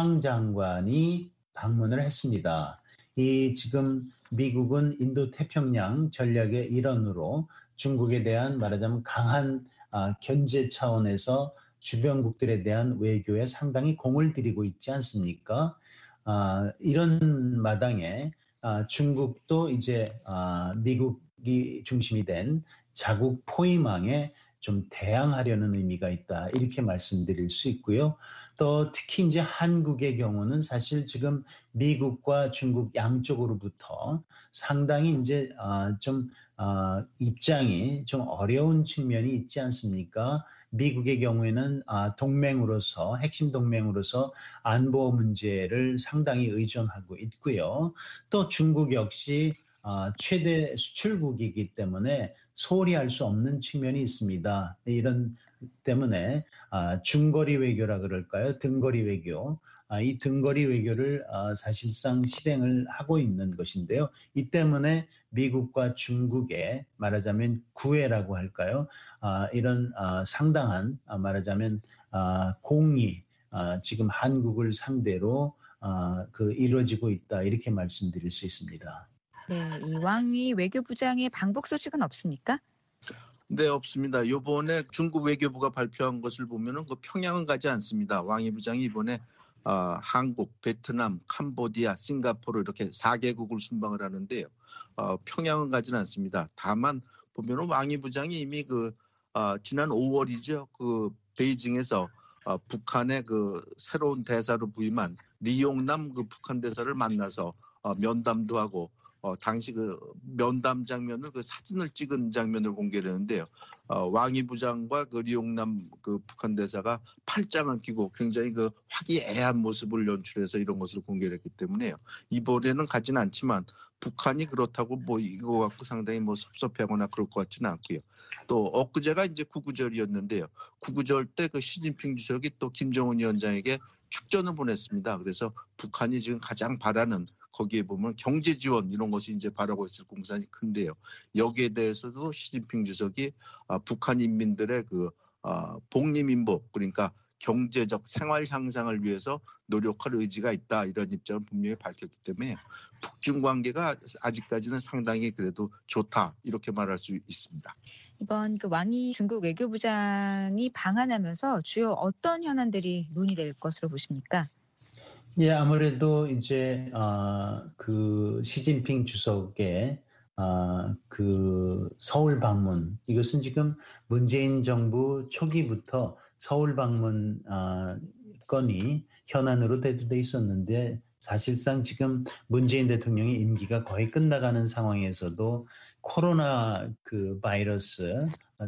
국방장관이 방문을 했습니다. 이 지금 미국은 인도태평양 전략의 일원으로 중국에 대한 말하자면 강한 어, 견제 차원에서 주변국들에 대한 외교에 상당히 공을 들이고 있지 않습니까? 어, 이런 마당에 어, 중국도 이제 어, 미국이 중심이 된 자국 포위망에 좀 대항하려는 의미가 있다 이렇게 말씀드릴 수 있고요. 또 특히 이제 한국의 경우는 사실 지금 미국과 중국 양쪽으로부터 상당히 이제 어, 좀 어, 입장이 좀 어려운 측면이 있지 않습니까? 미국의 경우에는 어, 동맹으로서 핵심 동맹으로서 안보 문제를 상당히 의존하고 있고요. 또 중국 역시 어, 최대 수출국이기 때문에 소홀히 할 수 없는 측면이 있습니다. 이런 때문에 어, 중거리 외교라 그럴까요? 등거리 외교. 어, 이 등거리 외교를 어, 사실상 실행을 하고 있는 것인데요. 이 때문에 미국과 중국의 말하자면 구애라고 할까요? 어, 이런 어, 상당한 어, 말하자면 어, 공이 어, 지금 한국을 상대로 어, 그 이루어지고 있다 이렇게 말씀드릴 수 있습니다. 네, 이 왕이 외교부장의 방북 소식은 없습니까? 네, 없습니다. 이번에 중국 외교부가 발표한 것을 보면은 그 평양은 가지 않습니다. 왕이 부장이 이번에 어, 한국, 베트남, 캄보디아, 싱가포르 이렇게 사 개국을 순방을 하는데요. 어, 평양은 가지는 않습니다. 다만 보면은 왕이 부장이 이미 그 어, 지난 오월이죠. 그 베이징에서 어, 북한의 그 새로운 대사로 부임한 리용남 그 북한 대사를 만나서 어, 면담도 하고 어, 당시 그 면담 장면을 그 사진을 찍은 장면을 공개를 했는데요. 어, 왕이 부장과 그 리용남 그 북한 대사가 팔짱을 끼고 굉장히 그 화기애애한 모습을 연출해서 이런 것을 공개했기 때문에요. 이번에는 가지는 않지만 북한이 그렇다고 뭐 이거 갖고 상당히 뭐 섭섭해하거나 그럴 것 같지는 않고요. 또 엊그제가 이제 구구절이었는데요. 구구절 때 그 시진핑 주석이 또 김정은 위원장에게 축전을 보냈습니다. 그래서 북한이 지금 가장 바라는 거기에 보면 경제 지원 이런 것이 이제 바라고 있을 공산이 큰데요. 여기에 대해서도 시진핑 주석이 아, 북한 인민들의 그 아, 복리민복 그러니까 경제적 생활 향상을 위해서 노력할 의지가 있다 이런 입장을 분명히 밝혔기 때문에 북중 관계가 아직까지는 상당히 그래도 좋다 이렇게 말할 수 있습니다. 이번 그 왕이 중국 외교부장이 방한하면서 주요 어떤 현안들이 논의될 것으로 보십니까? 예, 아무래도 이제 어, 그 시진핑 주석의 어, 그 서울 방문 이것은 지금 문재인 정부 초기부터 서울 방문 어, 건이 현안으로 대두돼 있었는데 사실상 지금 문재인 대통령의 임기가 거의 끝나가는 상황에서도 코로나 그 바이러스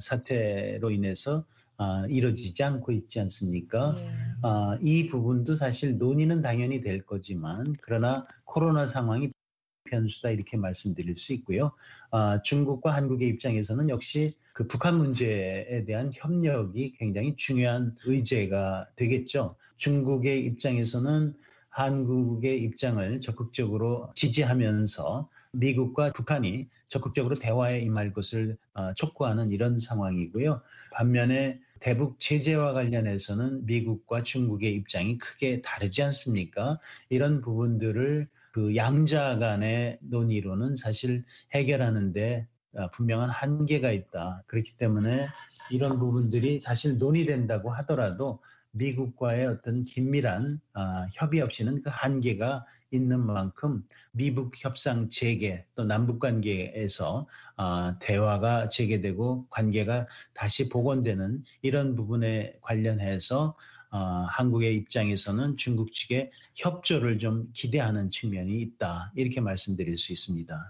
사태로 인해서 아, 이루어지지 않고 있지 않습니까? 예. 아, 이 부분도 사실 논의는 당연히 될 거지만 그러나 코로나 상황이 변수다 이렇게 말씀드릴 수 있고요. 아, 중국과 한국의 입장에서는 역시 그 북한 문제에 대한 협력이 굉장히 중요한 의제가 되겠죠. 중국의 입장에서는 한국의 입장을 적극적으로 지지하면서 미국과 북한이 적극적으로 대화에 임할 것을 촉구하는 이런 상황이고요. 반면에 대북 제재와 관련해서는 미국과 중국의 입장이 크게 다르지 않습니까? 이런 부분들을 그 양자 간의 논의로는 사실 해결하는데 분명한 한계가 있다. 그렇기 때문에 이런 부분들이 사실 논의된다고 하더라도 미국과의 어떤 긴밀한 어, 협의 없이는 그 한계가 있는 만큼 미북 협상 재개 또 남북 관계에서 어, 대화가 재개되고 관계가 다시 복원되는 이런 부분에 관련해서 어, 한국의 입장에서는 중국 측의 협조를 좀 기대하는 측면이 있다. 이렇게 말씀드릴 수 있습니다.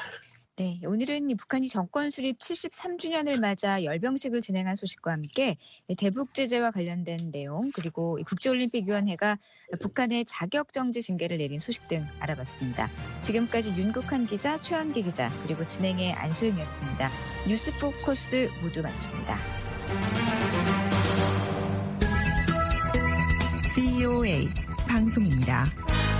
네, 오늘은 북한이 정권 수립 칠십삼 주년을 맞아 열병식을 진행한 소식과 함께 대북 제재와 관련된 내용 그리고 국제올림픽위원회가 북한의 자격정지 징계를 내린 소식 등 알아봤습니다. 지금까지 윤국한 기자, 최현기 기자 그리고 진행의 안소영이었습니다. 뉴스 포커스 모두 마칩니다. 브이오에이 방송입니다.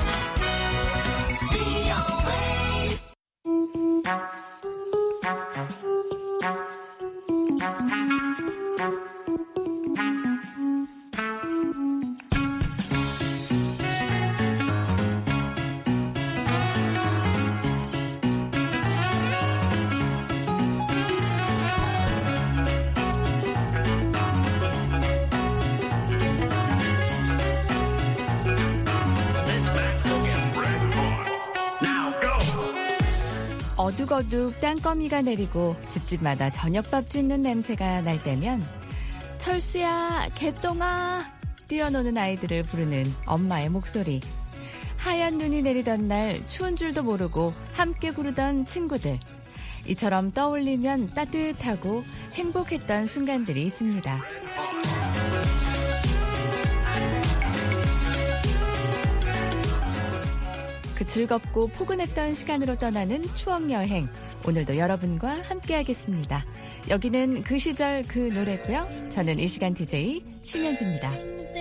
어둑어둑 땅거미가 내리고 집집마다 저녁밥 짓는 냄새가 날 때면 철수야, 개똥아 뛰어노는 아이들을 부르는 엄마의 목소리. 하얀 눈이 내리던 날 추운 줄도 모르고 함께 구르던 친구들. 이처럼 떠올리면 따뜻하고 행복했던 순간들이 있습니다. 그 즐겁고 포근했던 시간으로 떠나는 추억여행. 오늘도 여러분과 함께하겠습니다. 여기는 그 시절 그 노래고요. 저는 이 시간 디제이 심현지입니다.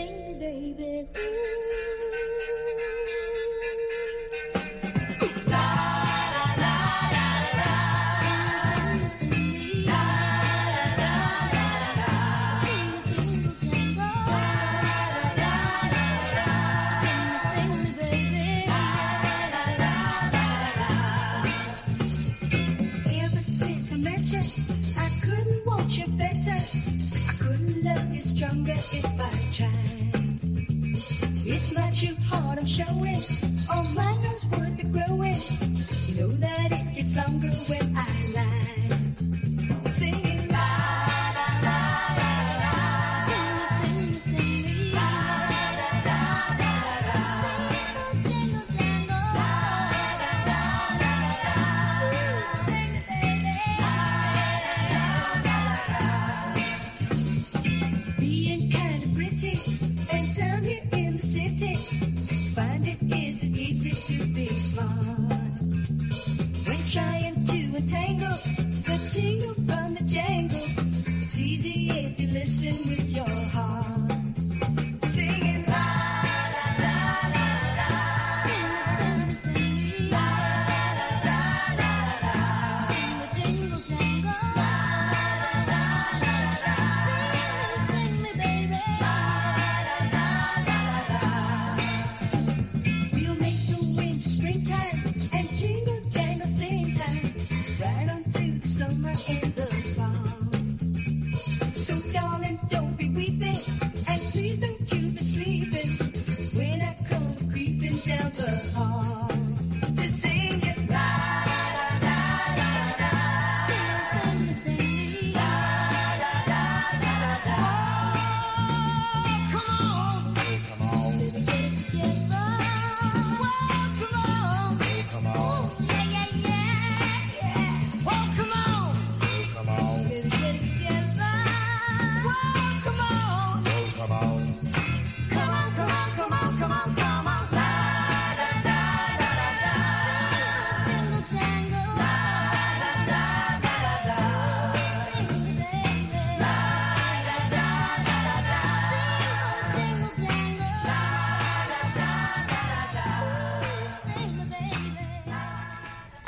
Stronger if I tried. It's not too hard, I'm showing. All my nose would be growing. You know that it gets longer when I lie. Singing la la la la la. Sing me, sing me, sing me. La la la la la la. Jingle, jingle, la la la la la. Sing it, baby. La la la la la la.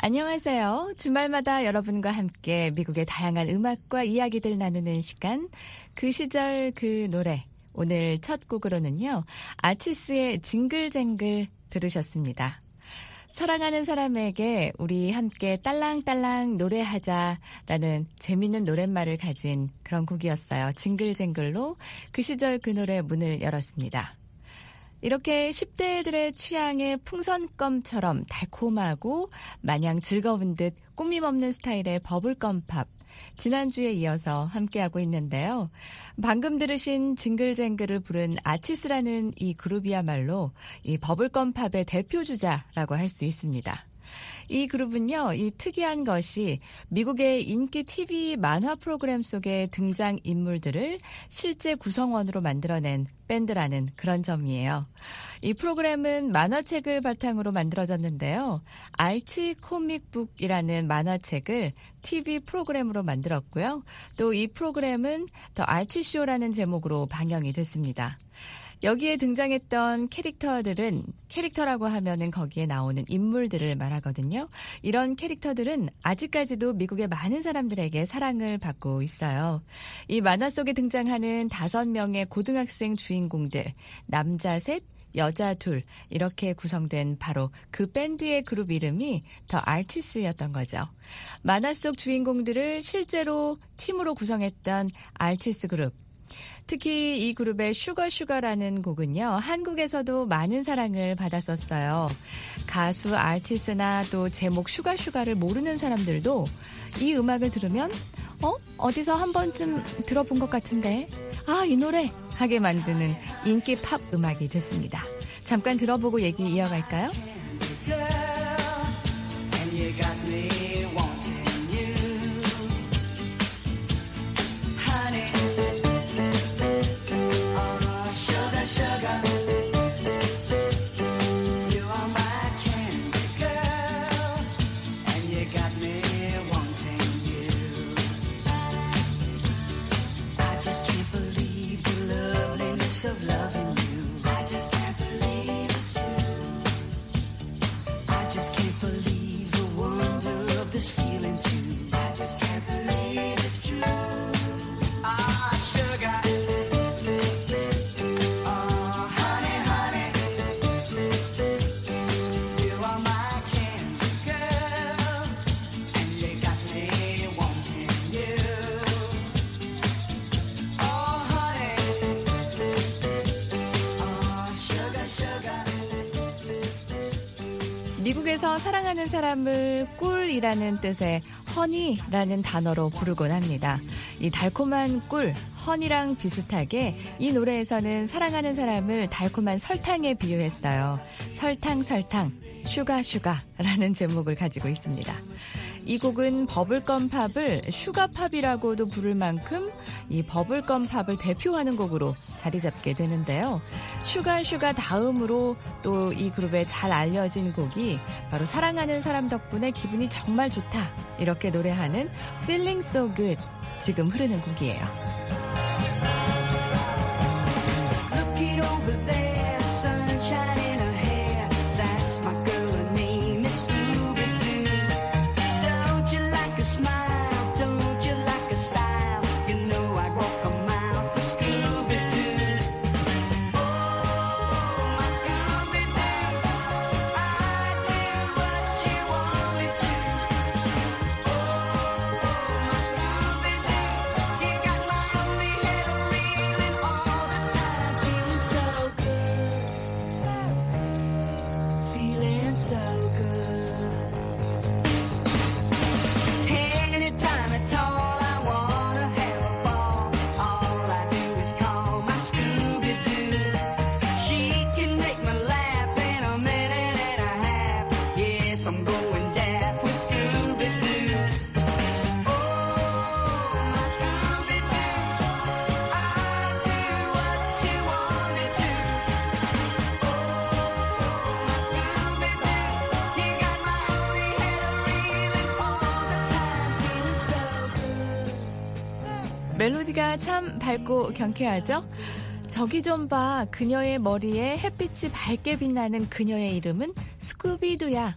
안녕하세요. 주말마다 여러분과 함께 미국의 다양한 음악과 이야기들 나누는 시간, 그 시절 그 노래. 오늘 첫 곡으로는요, 아치스의 징글쟁글 들으셨습니다. 사랑하는 사람에게 우리 함께 딸랑딸랑 노래하자라는 재밌는 노랫말을 가진 그런 곡이었어요. 징글쟁글로 그 시절 그 노래 문을 열었습니다. 이렇게 십 대들의 취향의 풍선껌처럼 달콤하고 마냥 즐거운 듯 꾸밈없는 스타일의 버블껌 팝. 지난주에 이어서 함께하고 있는데요. 방금 들으신 징글쟁글을 부른 아치스라는 이 그룹이야말로 이 버블껌 팝의 대표주자라고 할 수 있습니다. 이 그룹은요, 이 특이한 것이 미국의 인기 티비 만화 프로그램 속의 등장 인물들을 실제 구성원으로 만들어낸 밴드라는 그런 점이에요. 이 프로그램은 만화책을 바탕으로 만들어졌는데요. 알치 코믹북이라는 만화책을 티비 프로그램으로 만들었고요. 또 이 프로그램은 더 알치 쇼라는 제목으로 방영이 됐습니다. 여기에 등장했던 캐릭터들은, 캐릭터라고 하면은 거기에 나오는 인물들을 말하거든요. 이런 캐릭터들은 아직까지도 미국의 많은 사람들에게 사랑을 받고 있어요. 이 만화 속에 등장하는 다섯 명의 고등학생 주인공들, 남자 셋, 여자 둘, 이렇게 구성된 바로 그 밴드의 그룹 이름이 더 알치스였던 거죠. 만화 속 주인공들을 실제로 팀으로 구성했던 알치스 그룹. 특히 이 그룹의 슈가 슈가라는 곡은요, 한국에서도 많은 사랑을 받았었어요. 가수 아티스나 또 제목 슈가 슈가를 모르는 사람들도 이 음악을 들으면 어? 어디서 한 번쯤 들어본 것 같은데? 아, 이 노래! 하게 만드는 인기 팝 음악이 됐습니다. 잠깐 들어보고 얘기 이어갈까요? 미국에서 사랑하는 사람을 꿀이라는 뜻의 허니라는 단어로 부르곤 합니다. 이 달콤한 꿀, 허니랑 비슷하게 이 노래에서는 사랑하는 사람을 달콤한 설탕에 비유했어요. 설탕 설탕, 슈가 슈가라는 제목을 가지고 있습니다. 이 곡은 버블껌 팝을 슈가팝이라고도 부를 만큼 이 버블껌 팝을 대표하는 곡으로 자리 잡게 되는데요. 슈가 슈가 다음으로 또 이 그룹에 잘 알려진 곡이 바로 사랑하는 사람 덕분에 기분이 정말 좋다, 이렇게 노래하는 Feeling So Good, 지금 흐르는 곡이에요. 멜로디가 참 밝고 경쾌하죠? 저기 좀 봐. 그녀의 머리에 햇빛이 밝게 빛나는 그녀의 이름은 스쿠비두야.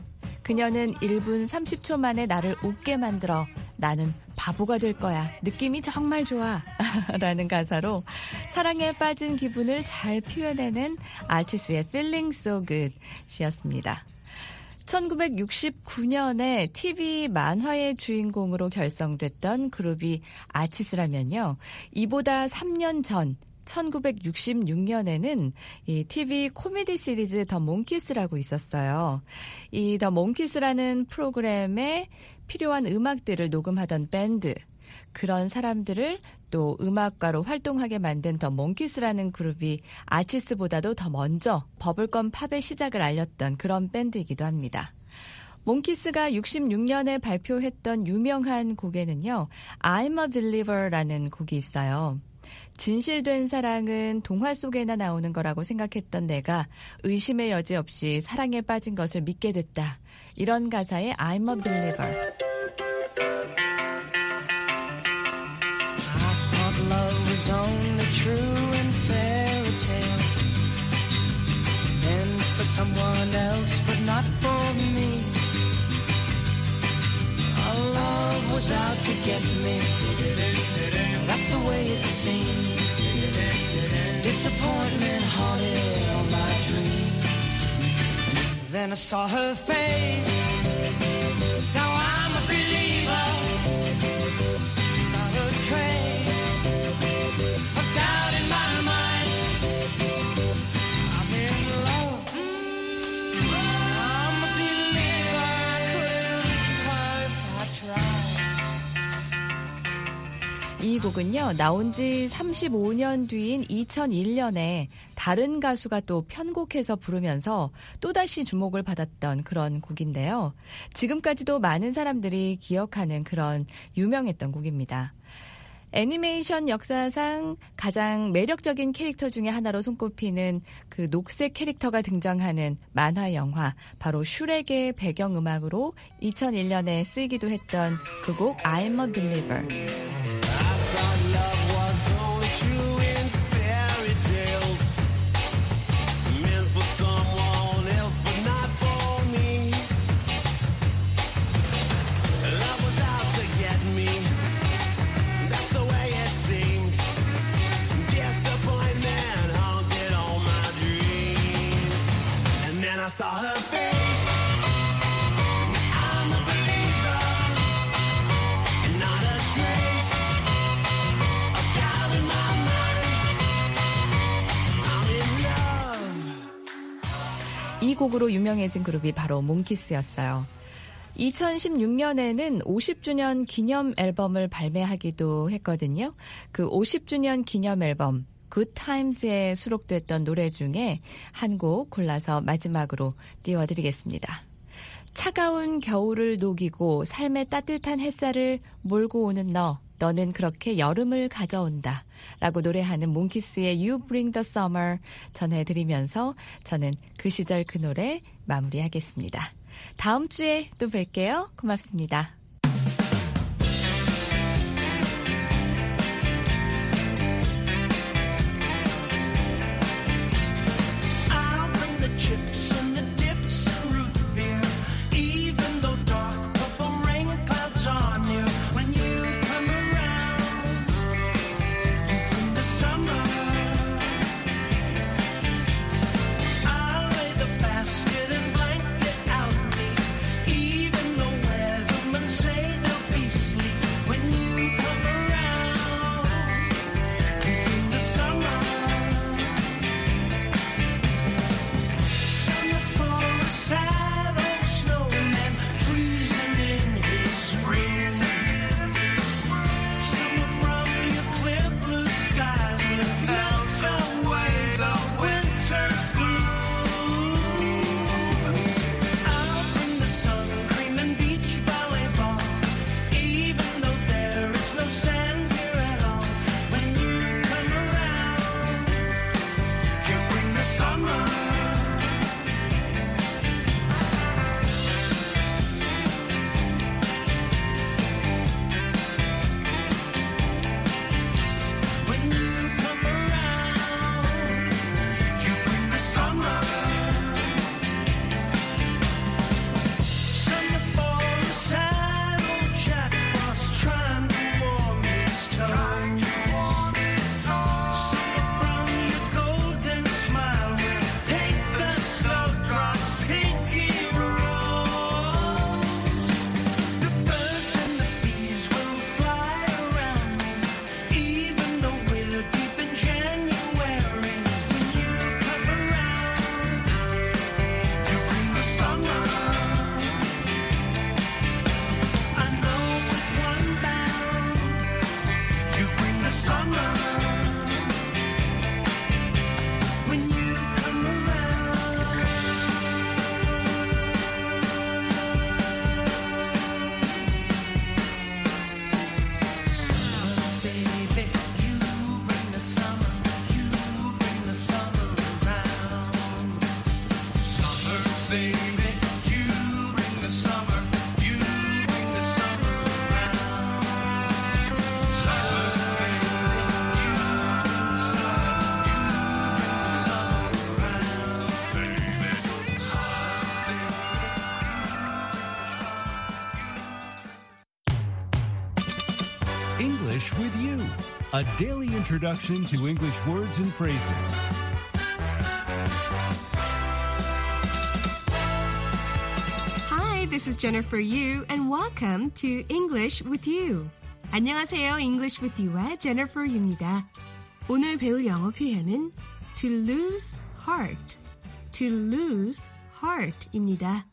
그녀는 일 분 삼십 초 만에 나를 웃게 만들어 나는 바보가 될 거야. 느낌이 정말 좋아. 라는 가사로 사랑에 빠진 기분을 잘 표현해낸 아티스의 Feeling So Good 이었습니다. 천구백육십구 년에 티비 만화의 주인공으로 결성됐던 그룹이 아티스라면요. 이보다 삼 년 전 천구백육십육 년에는 이 티비 코미디 시리즈 더 몽키스라고 있었어요. 이 더 몽키스라는 프로그램에 필요한 음악들을 녹음하던 밴드, 그런 사람들을 또 음악가로 활동하게 만든 더 몽키스라는 그룹이 아티스트보다도 더 먼저 버블검 팝의 시작을 알렸던 그런 밴드이기도 합니다. 몽키스가 육십육 년에 발표했던 유명한 곡에는요, I'm a Believer라는 곡이 있어요. 진실된 사랑은 동화 속에나 나오는 거라고 생각했던 내가 의심의 여지 없이 사랑에 빠진 것을 믿게 됐다. 이런 가사의 I'm a Believer. I thought love was only true in fairy tales, and for someone else, but not for me. Our love was out to get me. That's the way it seemed. Disappointment haunted all my dreams. Then I saw her face. Now I'm a believer. Not a trace of doubt in my mind. I'm in love. I'm a believer. I couldn't leave her if I tried. 이 곡은요, 나온 지 삼십오 년 뒤인 이천일 년에 다른 가수가 또 편곡해서 부르면서 또다시 주목을 받았던 그런 곡인데요. 지금까지도 많은 사람들이 기억하는 그런 유명했던 곡입니다. 애니메이션 역사상 가장 매력적인 캐릭터 중에 하나로 손꼽히는 그 녹색 캐릭터가 등장하는 만화 영화, 바로 슈렉의 배경음악으로 이천일 년에 쓰이기도 했던 그 곡 I'm a Believer. I saw her face. I'm a believer, and not a trace of doubt in my mind. I'm in love. 이 곡으로 유명해진 그룹이 바로 몽키스였어요. 이천십육 년에는 오십 주년 기념 앨범을 발매하기도 했거든요. 그 오십 주년 기념 앨범 Good Times에 수록됐던 노래 중에 한 곡 골라서 마지막으로 띄워드리겠습니다. 차가운 겨울을 녹이고 삶의 따뜻한 햇살을 몰고 오는 너, 너는 그렇게 여름을 가져온다 라고 노래하는 몽키스의 You Bring the Summer 전해드리면서 저는 그 시절 그 노래 마무리하겠습니다. 다음 주에 또 뵐게요. 고맙습니다. Basket and blanket out me, even the weatherman English with You, a daily introduction to English words and phrases. Hi, this is Jennifer Yu, and welcome to English with You. 안녕하세요, English with You와 Jennifer Yu입니다. 오늘 배울 영어 표현은 to lose heart, to lose heart입니다.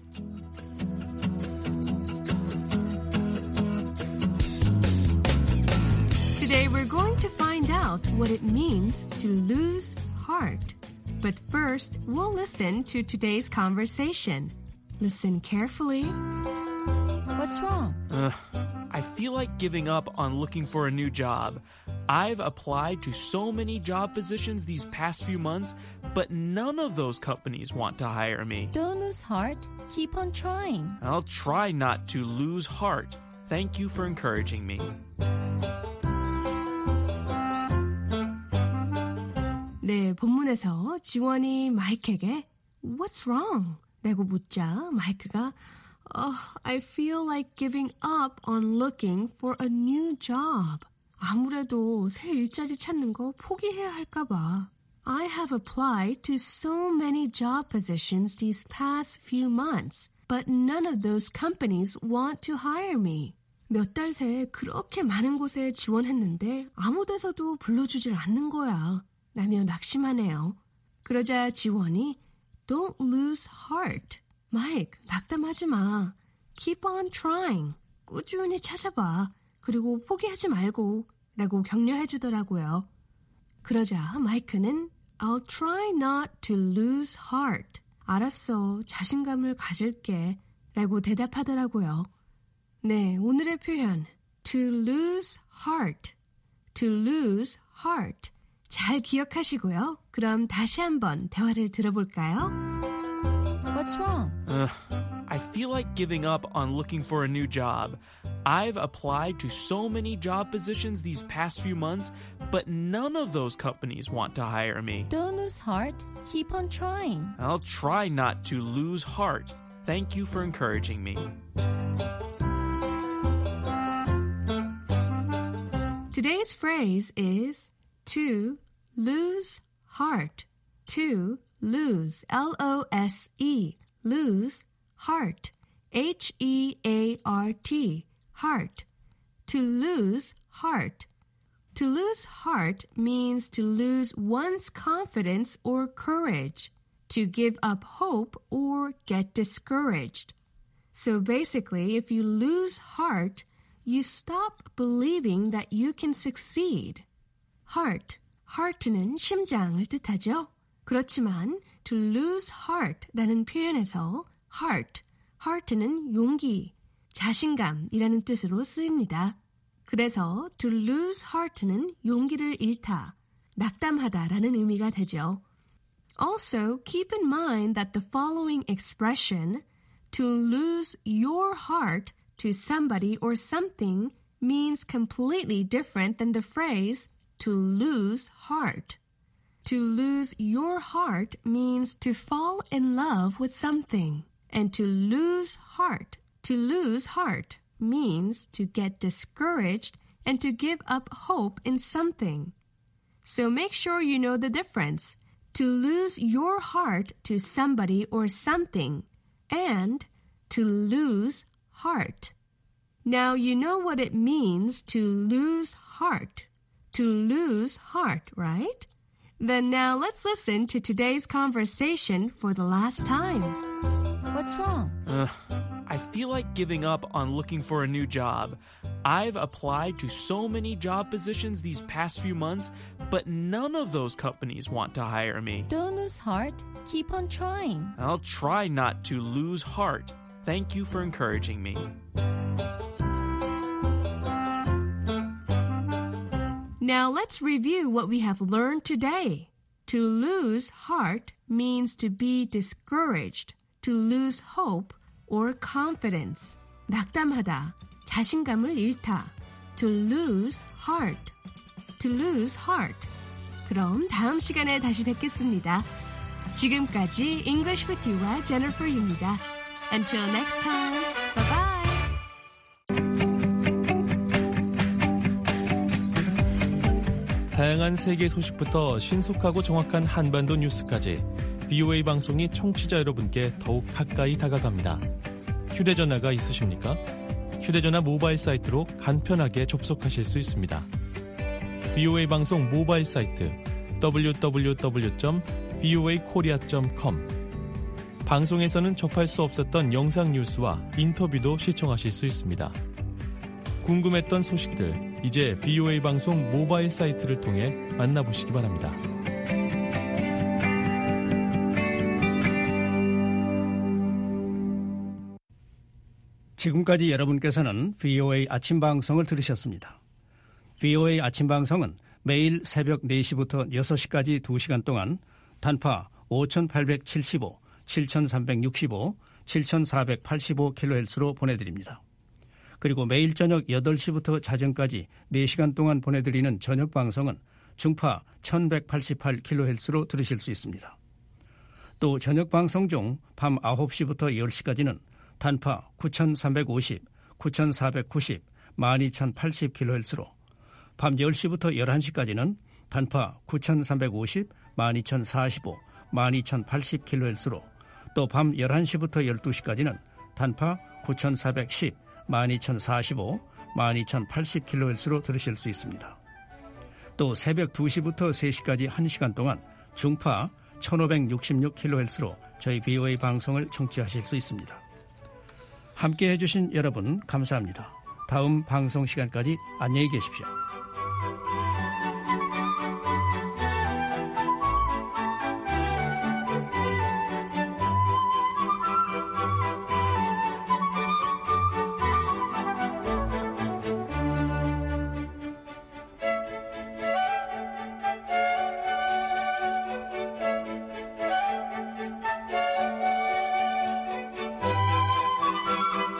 Today we're going to find out what it means to lose heart. But first, we'll listen to today's conversation. Listen carefully. What's wrong? Uh, I feel like giving up on looking for a new job. I've applied to so many job positions these past few months, but none of those companies want to hire me. Don't lose heart. Keep on trying. I'll try not to lose heart. Thank you for encouraging me. 네, 본문에서 지원이 마이크에게 What's wrong? 라고 묻자 마이크가 oh, I feel like giving up on looking for a new job. 아무래도 새 일자리 찾는 거 포기해야 할까 봐. I have applied to so many job positions these past few months, but none of those companies want to hire me. 몇 달 새에 그렇게 많은 곳에 지원했는데 아무 데서도 불러주질 않는 거야. 라며 낙심하네요. 그러자 지원이 Don't lose heart. 마이크, 낙담하지 마. Keep on trying. 꾸준히 찾아봐. 그리고 포기하지 말고 라고 격려해 주더라고요. 그러자 마이크는 I'll try not to lose heart. 알았어. 자신감을 가질게. 라고 대답하더라고요. 네, 오늘의 표현 to lose heart. to lose heart. 잘 기억하시고요. 그럼 다시 한번 대화를 들어볼까요? What's wrong? Uh, I feel like giving up on looking for a new job. I've applied to so many job positions these past few months, but none of those companies want to hire me. Don't lose heart. Keep on trying. I'll try not to lose heart. Thank you for encouraging me. Today's phrase is to lose heart. To lose, L O S E, lose, heart, H E A R T, heart. To lose heart. To lose heart means to lose one's confidence or courage, to give up hope or get discouraged. So basically, if you lose heart, you stop believing that you can succeed. heart, heart는 심장을 뜻하죠. 그렇지만 to lose heart라는 표현에서 heart, heart는 용기, 자신감이라는 뜻으로 쓰입니다. 그래서 to lose heart는 용기를 잃다, 낙담하다라는 의미가 되죠. Also, keep in mind that the following expression, to lose your heart to somebody or something, means completely different than the phrase to lose heart. To lose your heart means to fall in love with something. And to lose heart, to lose heart means to get discouraged and to give up hope in something. So make sure you know the difference. To lose your heart to somebody or something and to lose heart. Now you know what it means to lose heart. To lose heart, right? Then now let's listen to today's conversation for the last time. What's wrong? Uh, I feel like giving up on looking for a new job. I've applied to so many job positions these past few months, but none of those companies want to hire me. Don't lose heart. Keep on trying. I'll try not to lose heart. Thank you for encouraging me. Now let's review what we have learned today. To lose heart means to be discouraged, to lose hope or confidence. 낙담하다, 자신감을 잃다. To lose heart. To lose heart. 그럼 다음 시간에 다시 뵙겠습니다. 지금까지 English with You와 Jennifer입니다. Until next time, bye-bye. 다양한 세계 소식부터 신속하고 정확한 한반도 뉴스까지 비오에이 방송이 청취자 여러분께 더욱 가까이 다가갑니다. 휴대전화가 있으십니까? 휴대전화 모바일 사이트로 간편하게 접속하실 수 있습니다. 비오에이 방송 모바일 사이트 더블유 더블유 더블유 점 비오에이 코리아 점 컴. 방송에서는 접할 수 없었던 영상 뉴스와 인터뷰도 시청하실 수 있습니다. 궁금했던 소식들, 이제 비오에이 방송 모바일 사이트를 통해 만나보시기 바랍니다. 지금까지 여러분께서는 비오에이 아침 방송을 들으셨습니다. 비오에이 아침 방송은 매일 새벽 네 시부터 여섯 시까지 두 시간 동안 단파 오천팔백칠십오, 칠천삼백육십오, 칠천사백팔십오 킬로헤르츠로 보내드립니다. 그리고 매일 저녁 여덟 시부터 자정까지 네 시간 동안 보내드리는 저녁 방송은 중파 천백팔십팔 킬로헤르츠로 들으실 수 있습니다. 또 저녁 방송 중 밤 아홉 시부터 열 시까지는 단파 구천삼백오십, 구천사백구십, 만 이천팔십 킬로헤르츠로, 밤 열 시부터 열한 시까지는 단파 구천삼백오십, 만 이천사십오, 만 이천팔십 킬로헤르츠로, 또 밤 열한 시부터 열두 시까지는 단파 구천사백십, 만 이천사십오, 만 이천팔십 킬로헤르츠로 들으실 수 있습니다. 또 새벽 두 시부터 세 시까지 한 시간 동안 중파 천오백육십육 킬로헤르츠로 저희 비오에이 방송을 청취하실 수 있습니다. 함께해 주신 여러분 감사합니다. 다음 방송 시간까지 안녕히 계십시오.